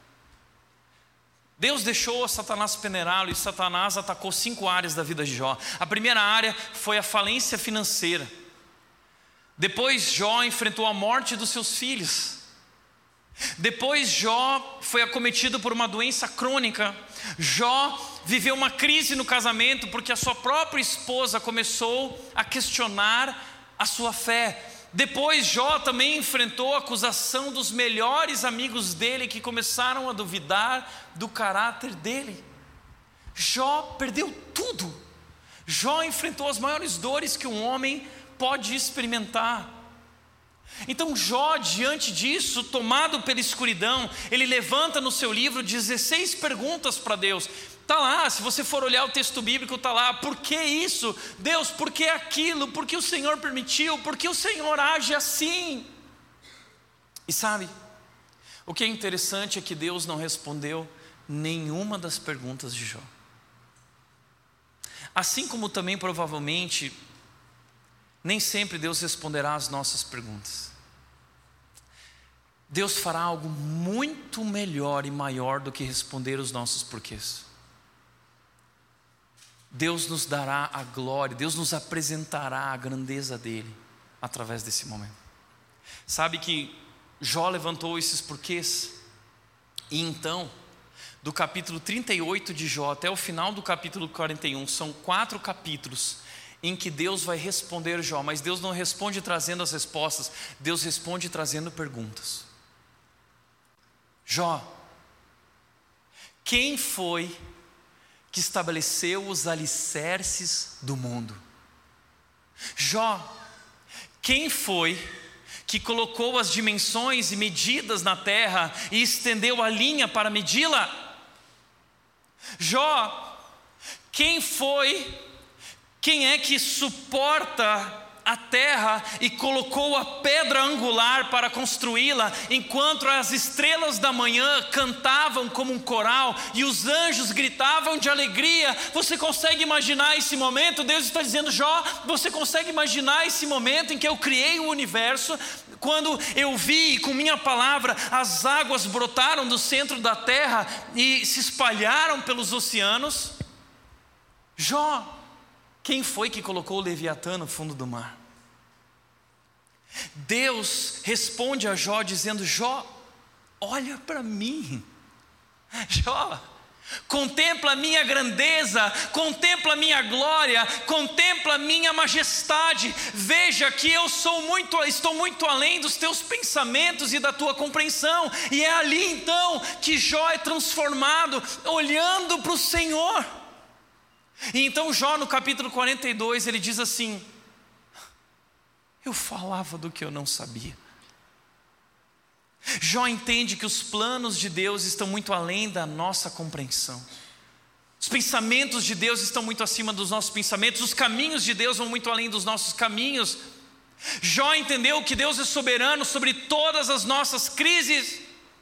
Deus deixou Satanás peneirá-lo, e Satanás atacou cinco áreas da vida de Jó. A primeira área foi a falência financeira. Depois Jó enfrentou a morte dos seus filhos. Depois Jó foi acometido por uma doença crônica. Jó viveu uma crise no casamento porque a sua própria esposa começou a questionar a sua fé. Depois Jó também enfrentou a acusação dos melhores amigos dele, que começaram a duvidar do caráter dele. Jó perdeu tudo. Jó enfrentou as maiores dores que um homem pode experimentar. Então Jó, diante disso, tomado pela escuridão, ele levanta no seu livro dezesseis perguntas para Deus. Está lá, se você for olhar o texto bíblico, está lá: por que isso? Deus, por que aquilo? Por que o Senhor permitiu? Por que o Senhor age assim? E sabe, o que é interessante é que Deus não respondeu nenhuma das perguntas de Jó. Assim como também provavelmente nem sempre Deus responderá às nossas perguntas. Deus fará algo muito melhor e maior do que responder os nossos porquês. Deus nos dará a glória, Deus nos apresentará a grandeza dele através desse momento. Sabe que Jó levantou esses porquês, e então, do capítulo trinta e oito de Jó até o final do capítulo quarenta e um, são quatro capítulos em que Deus vai responder Jó, mas Deus não responde trazendo as respostas, Deus responde trazendo perguntas. Jó, quem foi que estabeleceu os alicerces do mundo? Jó, quem foi que colocou as dimensões e medidas na terra e estendeu a linha para medi-la? Jó, quem foi, quem é que suporta a terra e colocou a pedra angular para construí-la, enquanto as estrelas da manhã cantavam como um coral e os anjos gritavam de alegria? Você consegue imaginar esse momento? Deus está dizendo: Jó, você consegue imaginar esse momento em que eu criei o universo, quando eu vi com minha palavra as águas brotaram do centro da terra e se espalharam pelos oceanos? Jó, quem foi que colocou o Leviatã no fundo do mar? Deus responde a Jó dizendo: Jó, olha para mim. Jó, contempla a minha grandeza, contempla a minha glória, contempla a minha majestade. Veja que eu sou muito, estou muito além dos teus pensamentos e da tua compreensão. E é ali então que Jó é transformado, olhando para o Senhor. E então Jó, no capítulo quarenta e dois, ele diz assim: eu falava do que eu não sabia. Jó entende que os planos de Deus estão muito além da nossa compreensão. Os pensamentos de Deus estão muito acima dos nossos pensamentos. Os caminhos de Deus vão muito além dos nossos caminhos. Jó entendeu que Deus é soberano sobre todas as nossas crises.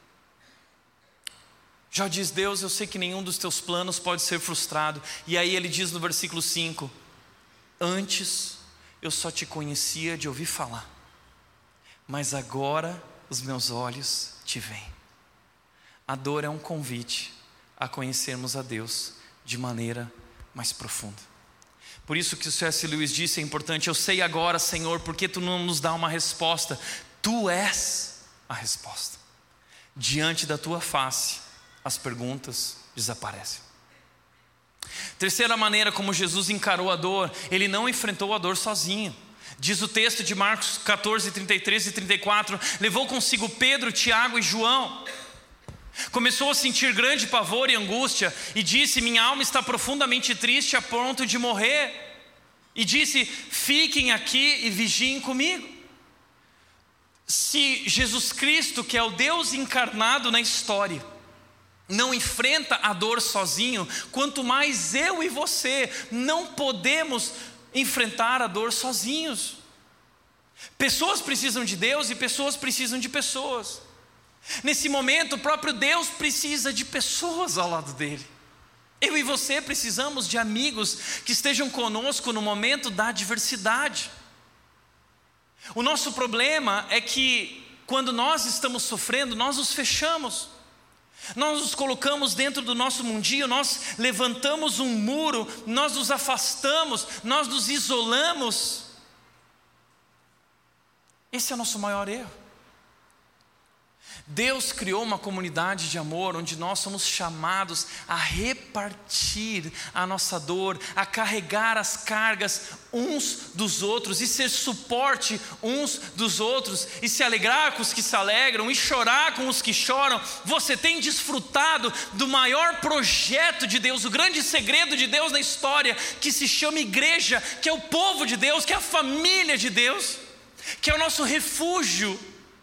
Jó diz: Deus, eu sei que nenhum dos teus planos pode ser frustrado. E aí ele diz no versículo cinco: antes eu só te conhecia de ouvir falar, mas agora os meus olhos te veem. A dor é um convite a conhecermos a Deus de maneira mais profunda. Por isso que o C S Lewis disse, é importante: eu sei agora, Senhor, porque tu não nos dá uma resposta. Tu és a resposta. Diante da tua face, as perguntas desaparecem. Terceira maneira como Jesus encarou a dor: ele não enfrentou a dor sozinho. Diz o texto de Marcos catorze, trinta e três e trinta e quatro: levou consigo Pedro, Tiago e João. Começou a sentir grande pavor e angústia e disse: minha alma está profundamente triste, a ponto de morrer. E disse: fiquem aqui e vigiem comigo. Se Jesus Cristo, que é o Deus encarnado na história, não enfrenta a dor sozinho, quanto mais eu e você não podemos enfrentar a dor sozinhos. Pessoas precisam de Deus e pessoas precisam de pessoas. Nesse momento, o próprio Deus precisa de pessoas ao lado dele. Eu e você precisamos de amigos que estejam conosco no momento da adversidade. O nosso problema é que quando nós estamos sofrendo, nós nos fechamos. Nós nos colocamos dentro do nosso mundinho, nós levantamos um muro, nós nos afastamos, nós nos isolamos. Esse é o nosso maior erro. Deus criou uma comunidade de amor onde nós somos chamados a repartir a nossa dor, a carregar as cargas uns dos outros e ser suporte uns dos outros, e se alegrar com os que se alegram e chorar com os que choram. Você tem desfrutado do maior projeto de Deus, o grande segredo de Deus na história, que se chama igreja, que é o povo de Deus, que é a família de Deus, que é o nosso refúgio.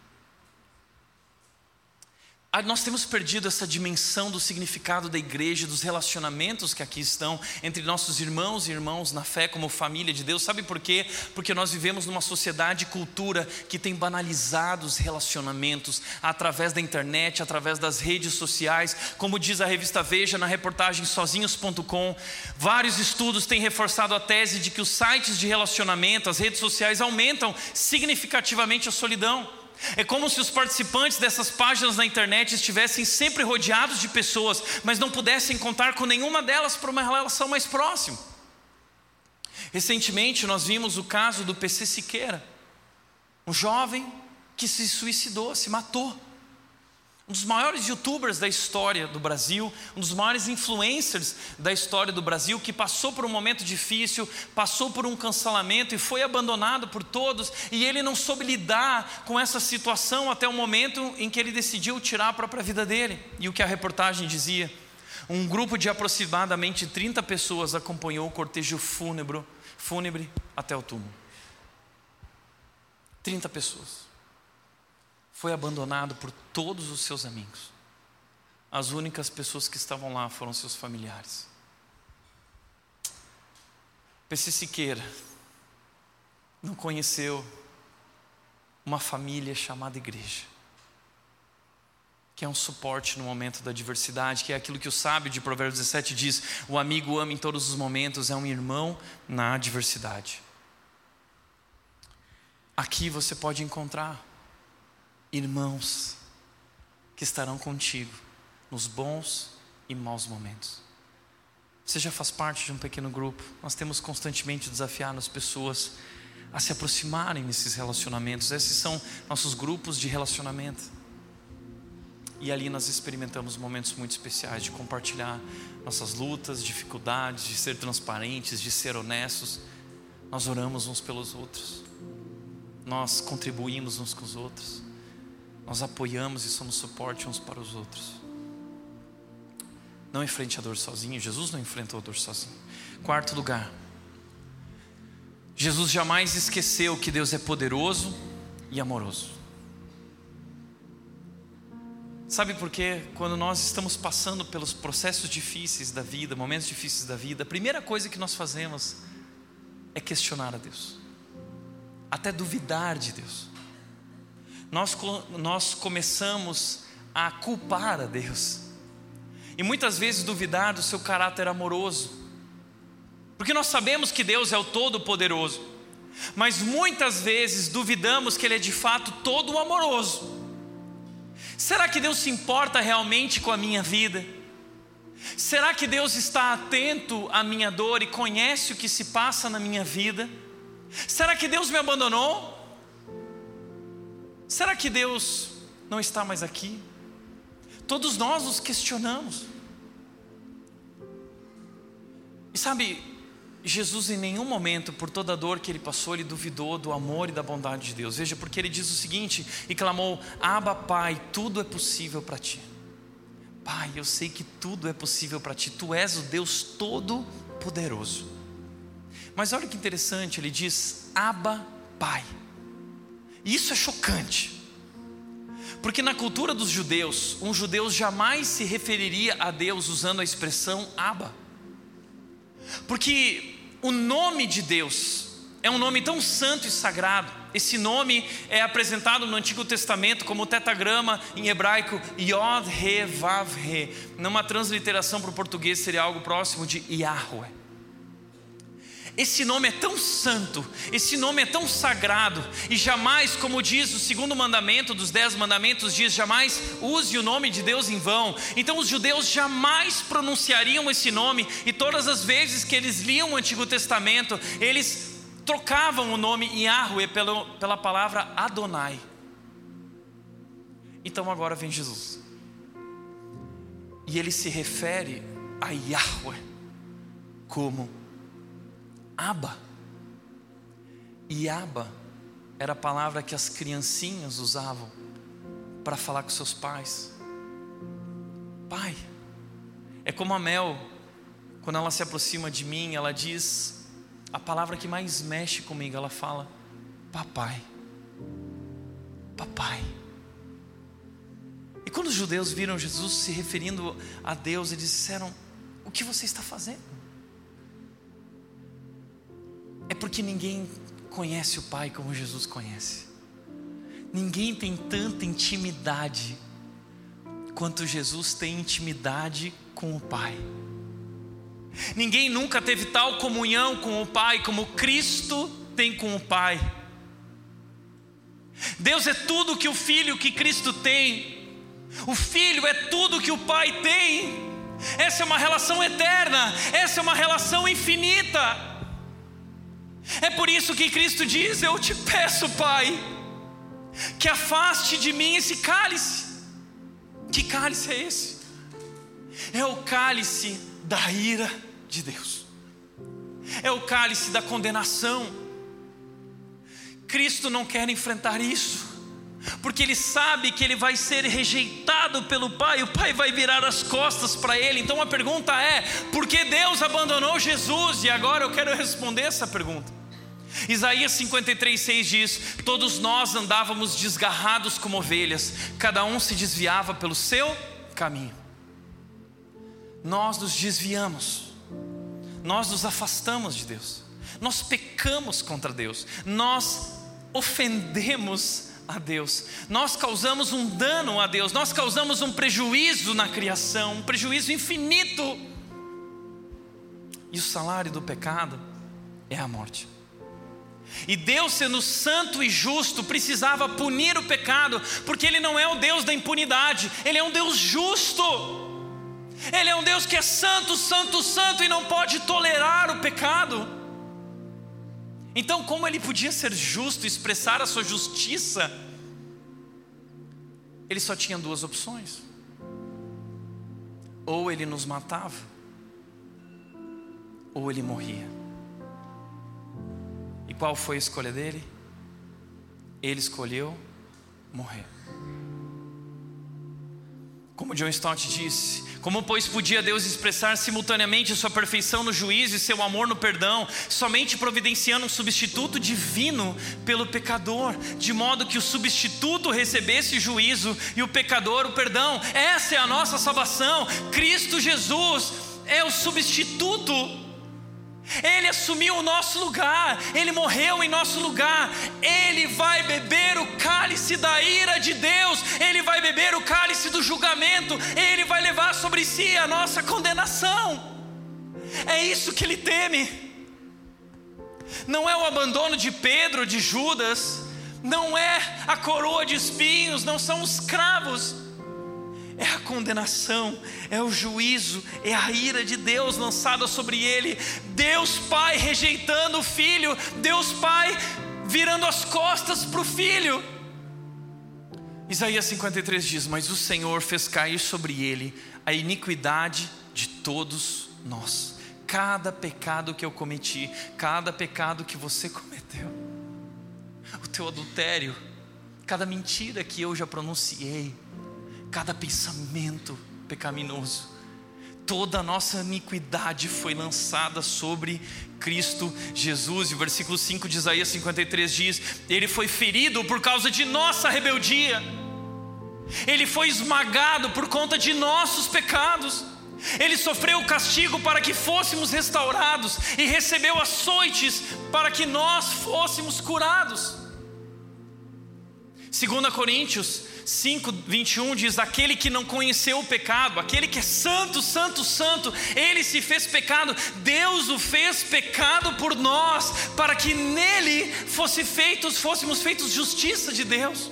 Nós temos perdido essa dimensão do significado da igreja, dos relacionamentos que aqui estão entre nossos irmãos e irmãos na fé como família de Deus. Sabe por quê? Porque nós vivemos numa sociedade e cultura que tem banalizado os relacionamentos através da internet, através das redes sociais. Como diz a revista Veja na reportagem sozinhos ponto com, vários estudos têm reforçado a tese de que os sites de relacionamento, as redes sociais, aumentam significativamente a solidão. É como se os participantes dessas páginas na internet estivessem sempre rodeados de pessoas, mas não pudessem contar com nenhuma delas para uma relação mais próxima. Recentemente nós vimos o caso do P C Siqueira, um jovem que se suicidou, se matou. Um dos maiores youtubers da história do Brasil, um dos maiores influencers da história do Brasil, que passou por um momento difícil, passou por um cancelamento e foi abandonado por todos, e ele não soube lidar com essa situação até o momento em que ele decidiu tirar a própria vida dele. E o que a reportagem dizia? Um grupo de aproximadamente trinta pessoas acompanhou o cortejo fúnebre, fúnebre até o túmulo. trinta pessoas. Foi abandonado por todos os seus amigos. As únicas pessoas que estavam lá foram seus familiares. P C Siqueira não conheceu uma família chamada igreja, que é um suporte no momento da adversidade, que é aquilo que o sábio de Provérbios dezessete diz: o amigo ama em todos os momentos, é um irmão na adversidade. Aqui você pode encontrar irmãos que estarão contigo nos bons e maus momentos. Você já faz parte de um pequeno grupo. Nós temos constantemente desafiado as pessoas a se aproximarem nesses relacionamentos. Esses são nossos grupos de relacionamento. E ali nós experimentamos momentos muito especiais de compartilhar nossas lutas, dificuldades, de ser transparentes, de ser honestos. Nós oramos uns pelos outros. Nós contribuímos uns com os outros. Nós apoiamos e somos suporte uns para os outros. Não enfrente a dor sozinho. Jesus não enfrentou a dor sozinho. Quarto lugar, Jesus jamais esqueceu que Deus é poderoso e amoroso. Sabe por quê? Quando nós estamos passando pelos processos difíceis da vida, momentos difíceis da vida, a primeira coisa que nós fazemos é questionar a Deus, até duvidar de Deus. Nós, nós começamos a culpar a Deus, e muitas vezes duvidar do seu caráter amoroso, porque nós sabemos que Deus é o Todo-Poderoso, mas muitas vezes duvidamos que Ele é de fato todo amoroso. Será que Deus se importa realmente com a minha vida? Será que Deus está atento à minha dor e conhece o que se passa na minha vida? Será que Deus me abandonou? Será que Deus não está mais aqui? Todos nós nos questionamos. E sabe, Jesus em nenhum momento, por toda a dor que Ele passou, Ele duvidou do amor e da bondade de Deus. Veja, porque Ele diz o seguinte, e clamou: Abba, Pai, tudo é possível para Ti. Pai, eu sei que tudo é possível para Ti. Tu és o Deus Todo-Poderoso. Mas olha que interessante, Ele diz Abba, Pai. E isso é chocante, porque na cultura dos judeus, um judeu jamais se referiria a Deus usando a expressão Abba, porque o nome de Deus é um nome tão santo e sagrado. Esse nome é apresentado no Antigo Testamento como tetragrama em hebraico Yod He Vav He. Numa transliteração para o português seria algo próximo de Yahweh. Esse nome é tão santo, esse nome é tão sagrado, e jamais, como diz o segundo mandamento dos dez mandamentos, diz: jamais use o nome de Deus em vão. Então os judeus jamais pronunciariam esse nome, e todas as vezes que eles liam o Antigo Testamento, eles trocavam o nome Yahweh pela, pela palavra Adonai. Então agora vem Jesus, e Ele se refere a Yahweh como Abba. E Abba era a palavra que as criancinhas usavam para falar com seus pais. Pai. É como a Mel, quando ela se aproxima de mim, ela diz a palavra que mais mexe comigo. Ela fala: papai, papai. E quando os judeus viram Jesus se referindo a Deus, eles disseram: o que você está fazendo? É porque ninguém conhece o Pai como Jesus conhece. Ninguém tem tanta intimidade quanto Jesus tem intimidade com o Pai. Ninguém nunca teve tal comunhão com o Pai como Cristo tem com o Pai. Deus é tudo que o Filho que Cristo tem. O Filho é tudo que o Pai tem. Essa é uma relação eterna. Essa é uma relação infinita. É por isso que Cristo diz: eu te peço, Pai, que afaste de mim esse cálice. Que cálice é esse? É o cálice da ira de Deus. É o cálice da condenação. Cristo não quer enfrentar isso. porque ele sabe que ele vai ser rejeitado pelo Pai, o Pai vai virar as costas para ele. Então a pergunta é: por que Deus abandonou Jesus? E agora eu quero responder essa pergunta. Isaías cinquenta e três, seis diz: todos nós andávamos desgarrados como ovelhas, cada um se desviava pelo seu caminho. Nós nos desviamos, nós nos afastamos de Deus, nós pecamos contra Deus, nós ofendemos a Deus, nós causamos um dano a Deus, nós causamos um prejuízo na criação, um prejuízo infinito. E o salário do pecado é a morte. E Deus, sendo santo e justo, precisava punir o pecado, porque Ele não é o Deus da impunidade, Ele é um Deus justo. Ele é um Deus que é santo, santo, santo e não pode tolerar o pecado. Então, como Ele podia ser justo e expressar a sua justiça? Ele só tinha duas opções: ou Ele nos matava, ou Ele morria. E qual foi a escolha dele? Ele escolheu morrer. Como John Stott disse: como pois podia Deus expressar simultaneamente sua perfeição no juízo e seu amor no perdão, somente providenciando um substituto divino pelo pecador, de modo que o substituto recebesse juízo e o pecador o perdão. Essa é a nossa salvação. Cristo Jesus é o substituto. Ele assumiu o nosso lugar, Ele morreu em nosso lugar. Ele vai beber o cálice da ira de Deus, Ele vai beber o cálice do julgamento, Ele vai levar sobre si a nossa condenação. É isso que Ele teme. Não é o abandono de Pedro, de Judas, não é a coroa de espinhos, não são os cravos. É a condenação, é o juízo, é a ira de Deus lançada sobre ele. Deus Pai rejeitando o Filho, Deus Pai virando as costas para o Filho. Isaías cinquenta e três diz: mas o Senhor fez cair sobre ele a iniquidade de todos nós. Cada pecado que eu cometi, cada pecado que você cometeu, o teu adultério, cada mentira que eu já pronunciei, cada pensamento pecaminoso, toda a nossa iniquidade foi lançada sobre Cristo Jesus. E o versículo cinco de Isaías cinquenta e três diz: Ele foi ferido por causa de nossa rebeldia, Ele foi esmagado por conta de nossos pecados, Ele sofreu o castigo para que fôssemos restaurados, e recebeu açoites para que nós fôssemos curados. Segunda Coríntios cinco, vinte e um diz: aquele que não conheceu o pecado, aquele que é santo, santo, santo, ele se fez pecado, Deus o fez pecado por nós, para que nele fosse feitos, fôssemos feitos justiça de Deus.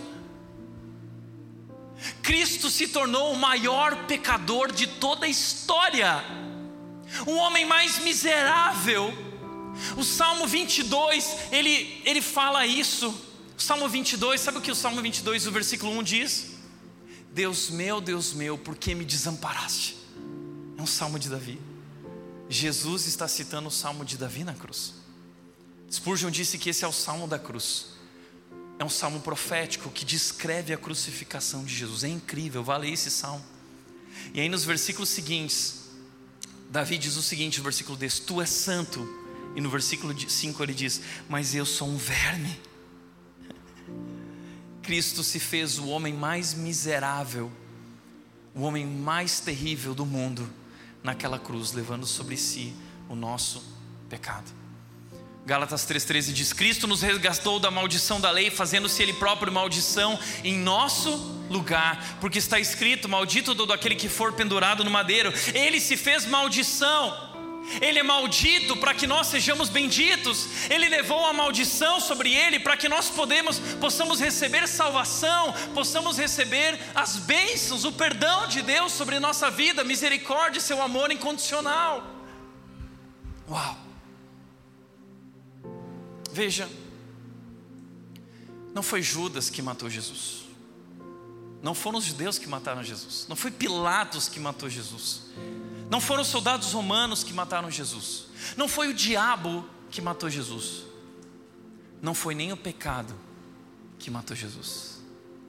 Cristo se tornou o maior pecador de toda a história, o homem mais miserável. O Salmo vinte e dois, ele, ele fala isso. O Salmo vinte e dois, sabe o que o Salmo vinte e dois, o versículo um diz? Deus meu, Deus meu, por que me desamparaste? É um salmo de Davi. Jesus está citando o salmo de Davi na cruz. Spurgeon disse que esse é o salmo da cruz. É um salmo profético que descreve a crucificação de Jesus. É incrível, vale esse salmo. E aí nos versículos seguintes, Davi diz o seguinte, no versículo dez: tu és santo. E no versículo cinco ele diz: mas eu sou um verme. Cristo se fez o homem mais miserável, o homem mais terrível do mundo, naquela cruz, levando sobre si o nosso pecado. Gálatas três, treze diz: Cristo nos resgatou da maldição da lei, fazendo-se Ele próprio maldição em nosso lugar, porque está escrito: maldito todo aquele que for pendurado no madeiro. Ele se fez maldição, Ele é maldito para que nós sejamos benditos. Ele levou a maldição sobre Ele para que nós podemos, possamos receber salvação, possamos receber as bênçãos, o perdão de Deus sobre nossa vida, misericórdia e seu amor incondicional. Uau! Veja, não foi Judas que matou Jesus, não foram os judeus que mataram Jesus, não foi Pilatos que matou Jesus, não foram os soldados romanos que mataram Jesus, não foi o diabo que matou Jesus, não foi nem o pecado que matou Jesus.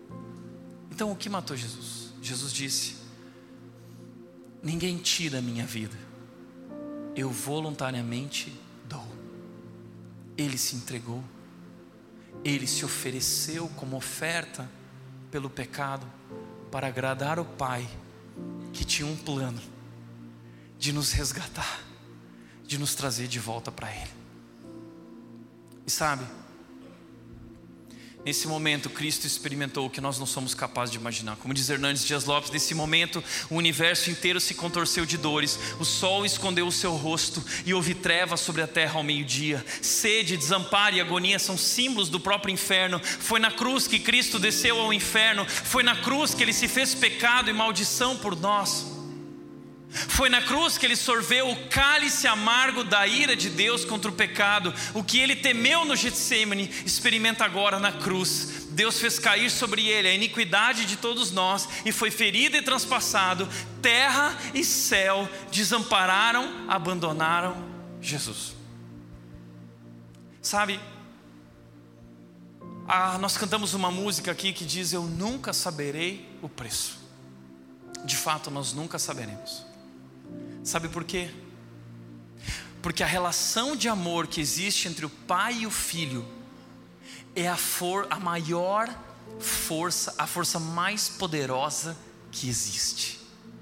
Então o que matou Jesus? Jesus disse: ninguém tira a minha vida, eu voluntariamente dou. Ele se entregou, Ele se ofereceu como oferta pelo pecado, para agradar o Pai, que tinha um plano de nos resgatar, de nos trazer de volta para Ele. E sabe, nesse momento Cristo experimentou o que nós não somos capazes de imaginar. Como diz Hernandes Dias Lopes, nesse momento o universo inteiro se contorceu de dores, o sol escondeu o seu rosto e houve trevas sobre a terra ao meio-dia. Sede, desamparo e agonia são símbolos do próprio inferno. Foi na cruz que Cristo desceu ao inferno, foi na cruz que Ele se fez pecado e maldição por nós. Foi na cruz que Ele sorveu o cálice amargo da ira de Deus contra o pecado. O que Ele temeu no Getsemane, experimenta agora na cruz. Deus fez cair sobre Ele a iniquidade de todos nós, e foi ferido e transpassado. Terra e céu desampararam, abandonaram Jesus. Sabe, ah, nós cantamos uma música aqui que diz: eu nunca saberei o preço. De fato, nós nunca saberemos. Sabe por quê? Porque a relação de amor que existe entre o pai e o filho é a, for, a maior força, a força mais poderosa que existe.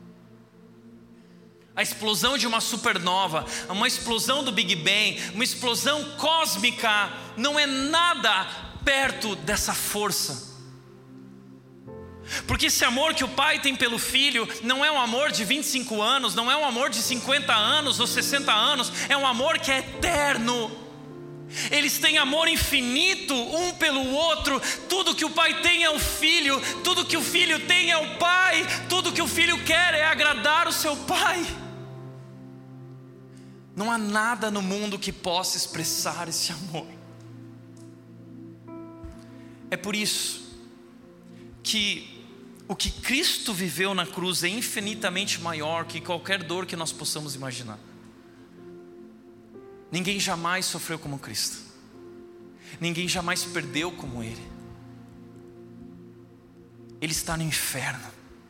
A explosão de uma supernova, uma explosão do Big Bang, uma explosão cósmica, não é nada perto dessa força. Porque esse amor que o pai tem pelo filho não é um amor de vinte e cinco anos, não é um amor de cinquenta anos ou sessenta anos, é um amor que é eterno. Eles têm amor infinito um pelo outro. Tudo que o pai tem é o filho, tudo que o filho tem é o pai, tudo que o filho quer é agradar o seu pai. Não há nada no mundo que possa expressar esse amor. É por isso que o que Cristo viveu na cruz é infinitamente maior que qualquer dor que nós possamos imaginar. Ninguém jamais sofreu como Cristo. Ninguém jamais perdeu como Ele. Ele está no inferno.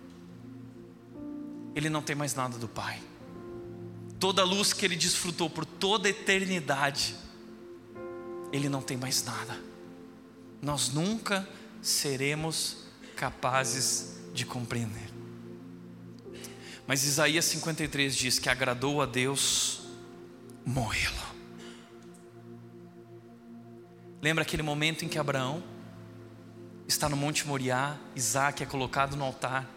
Ele não tem mais nada do Pai. Toda a luz que Ele desfrutou por toda a eternidade, Ele não tem mais nada. Nós nunca seremos capazes de compreender. Mas Isaías cinquenta e três diz que agradou a Deus moê-lo. Lembra aquele momento em que Abraão está no Monte Moriá, Isaac é colocado no altar.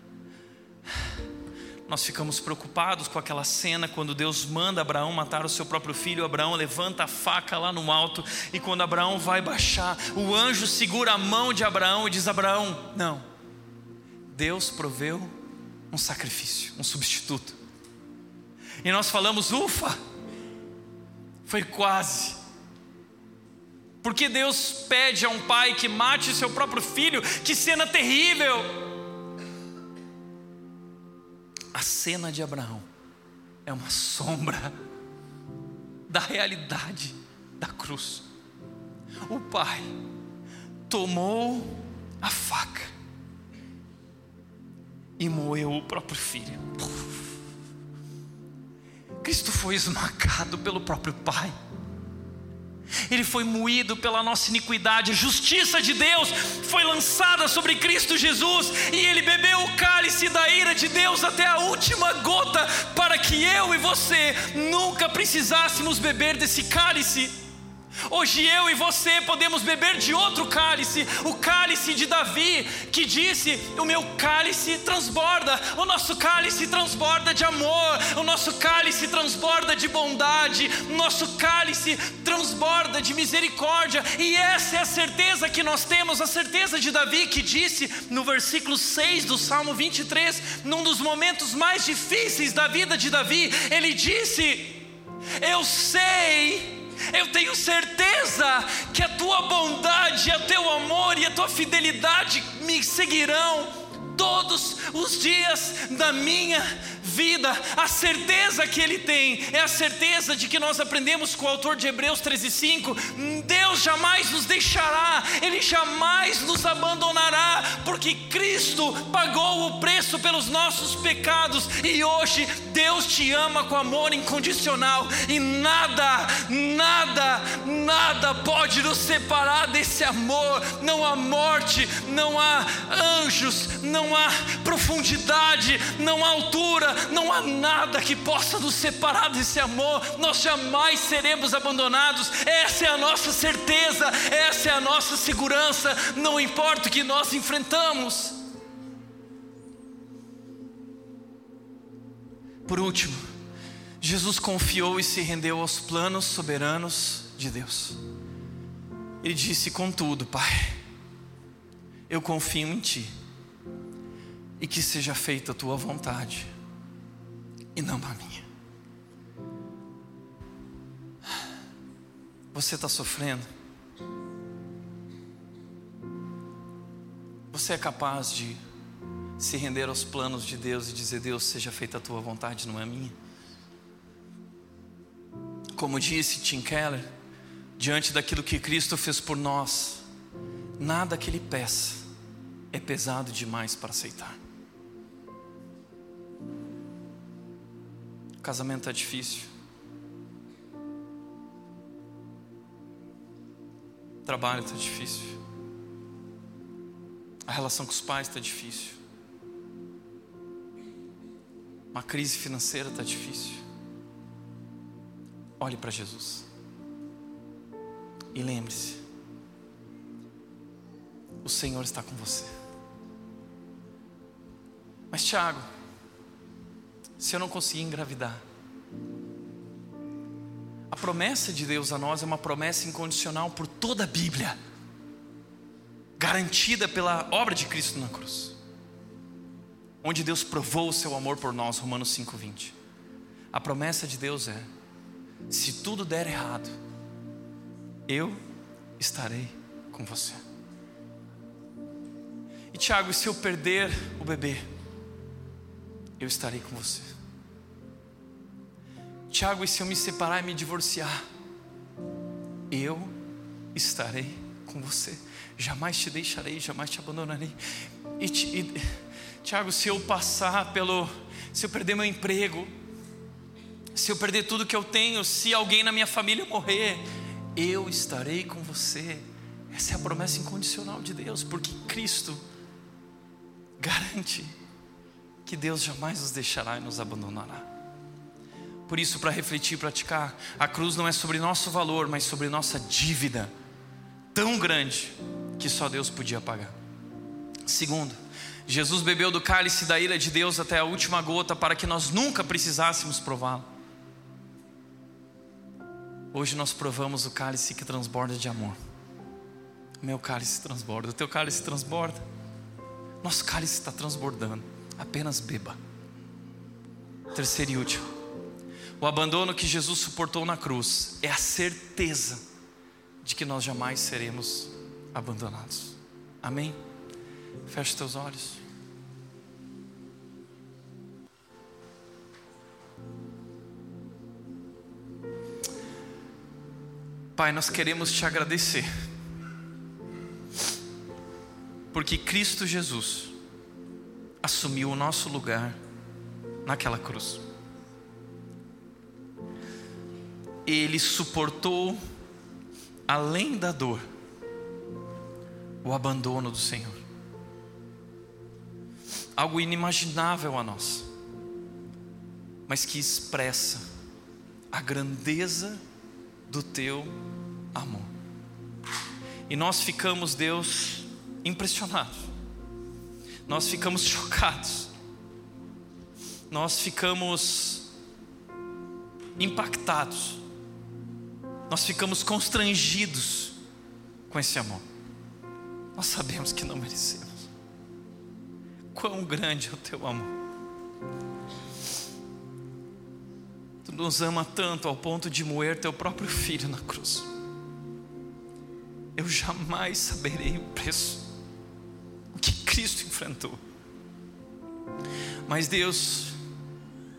Nós ficamos preocupados com aquela cena quando Deus manda Abraão matar o seu próprio filho. Abraão levanta a faca lá no alto, e quando Abraão vai baixar, o anjo segura a mão de Abraão e diz: Abraão, não. Deus proveu um sacrifício, um substituto. E nós falamos: ufa, foi quase. Porque Deus pede a um pai que mate o seu próprio filho? Que cena terrível! A cena de Abraão é uma sombra da realidade da cruz. O pai tomou a faca e moeu o próprio filho. Cristo foi esmagado pelo próprio Pai. Ele foi moído pela nossa iniquidade. A justiça de Deus foi lançada sobre Cristo Jesus, e Ele bebeu o cálice da ira de Deus até a última gota, para que eu e você nunca precisássemos beber desse cálice. Hoje eu e você podemos beber de outro cálice, o cálice de Davi, que disse: o meu cálice transborda. O nosso cálice transborda de amor, o nosso cálice transborda de bondade, o nosso cálice transborda de misericórdia. E essa é a certeza que nós temos, a certeza de Davi, que disse no versículo seis do Salmo vinte e três, num dos momentos mais difíceis da vida de Davi, ele disse: eu sei, eu tenho certeza que a tua bondade, o teu amor e a tua fidelidade me seguirão todos os dias da minha vida. A certeza que Ele tem é a certeza de que nós aprendemos com o autor de Hebreus treze, cinco. Deus jamais nos deixará, Ele jamais nos abandonará, porque Cristo pagou o preço pelos nossos pecados. E hoje Deus te ama com amor incondicional, e nada, nada, nada pode nos separar desse amor. Não há morte, não há anjos, não há profundidade, não há altura, não há nada que possa nos separar desse amor. Nós jamais seremos abandonados. Essa é a nossa certeza, essa é a nossa segurança, não importa o que nós enfrentamos. Por último, Jesus confiou e se rendeu aos planos soberanos de Deus. Ele disse: contudo, Pai, eu confio em Ti, e que seja feita a Tua vontade e não a minha. Você está sofrendo? Você é capaz de se render aos planos de Deus e dizer: Deus, seja feita a Tua vontade, não é a minha? Como disse Tim Keller, diante daquilo que Cristo fez por nós, nada que Ele peça é pesado demais para aceitar. O casamento está difícil, o trabalho está difícil, a relação com os pais está difícil, uma crise financeira está difícil. Olhe para Jesus e lembre-se: o Senhor está com você. Mas Tiago, se eu não conseguir engravidar, a promessa de Deus a nós é uma promessa incondicional por toda a Bíblia, garantida pela obra de Cristo na cruz, onde Deus provou o seu amor por nós. Romanos cinco, vinte. A promessa de Deus é: se tudo der errado, eu estarei com você. E Tiago, se eu perder o bebê, eu estarei com você. Tiago, e se eu me separar e me divorciar, eu estarei com você. Jamais te deixarei, jamais te abandonarei. E, e Tiago, se eu passar pelo, se eu perder meu emprego, se eu perder tudo que eu tenho, se alguém na minha família morrer, eu estarei com você. Essa é a promessa incondicional de Deus, porque Cristo garante que Deus jamais nos deixará e nos abandonará. Por isso, para refletir e praticar, a cruz não é sobre nosso valor, mas sobre nossa dívida tão grande que só Deus podia pagar. Segundo, Jesus bebeu do cálice da ira de Deus até a última gota, para que nós nunca precisássemos prová-lo. Hoje nós provamos o cálice que transborda de amor. O meu cálice transborda, o teu cálice transborda. Nosso cálice está transbordando. Apenas beba. Terceiro e último, o abandono que Jesus suportou na cruz é a certeza de que nós jamais seremos abandonados. Amém? Feche teus olhos. Pai, nós queremos te agradecer, porque Cristo Jesus assumiu o nosso lugar naquela cruz. Ele suportou, além da dor, o abandono do Senhor. Algo inimaginável a nós, mas que expressa a grandeza do teu amor. E nós ficamos, Deus, impressionados. Nós ficamos chocados. Nós ficamos impactados. Nós ficamos constrangidos com esse amor. Nós sabemos que não merecemos. Quão grande é o teu amor. Tu nos ama tanto ao ponto de moer teu próprio filho na cruz. Eu jamais saberei o preço que Cristo enfrentou. Mas Deus,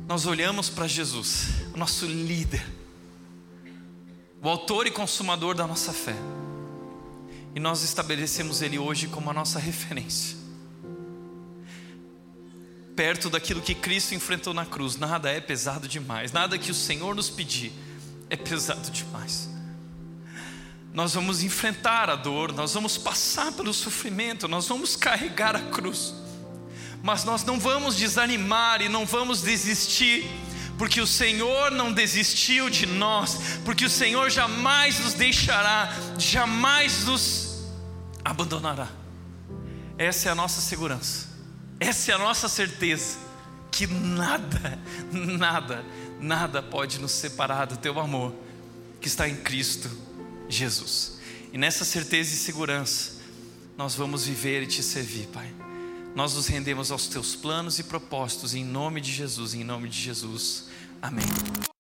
nós olhamos para Jesus, o nosso líder, o autor e consumador da nossa fé, e nós estabelecemos Ele hoje como a nossa referência. Perto daquilo que Cristo enfrentou na cruz, nada é pesado demais, nada que o Senhor nos pedir é pesado demais. Nós vamos enfrentar a dor, nós vamos passar pelo sofrimento, nós vamos carregar a cruz, mas nós não vamos desanimar e não vamos desistir, porque o Senhor não desistiu de nós, porque o Senhor jamais nos deixará, jamais nos abandonará. Essa é a nossa segurança, essa é a nossa certeza, que nada, nada, nada pode nos separar do teu amor que está em Cristo Jesus. E nessa certeza e segurança nós vamos viver e te servir, Pai. Nós nos rendemos aos teus planos e propósitos, em nome de Jesus, em nome de Jesus, amém.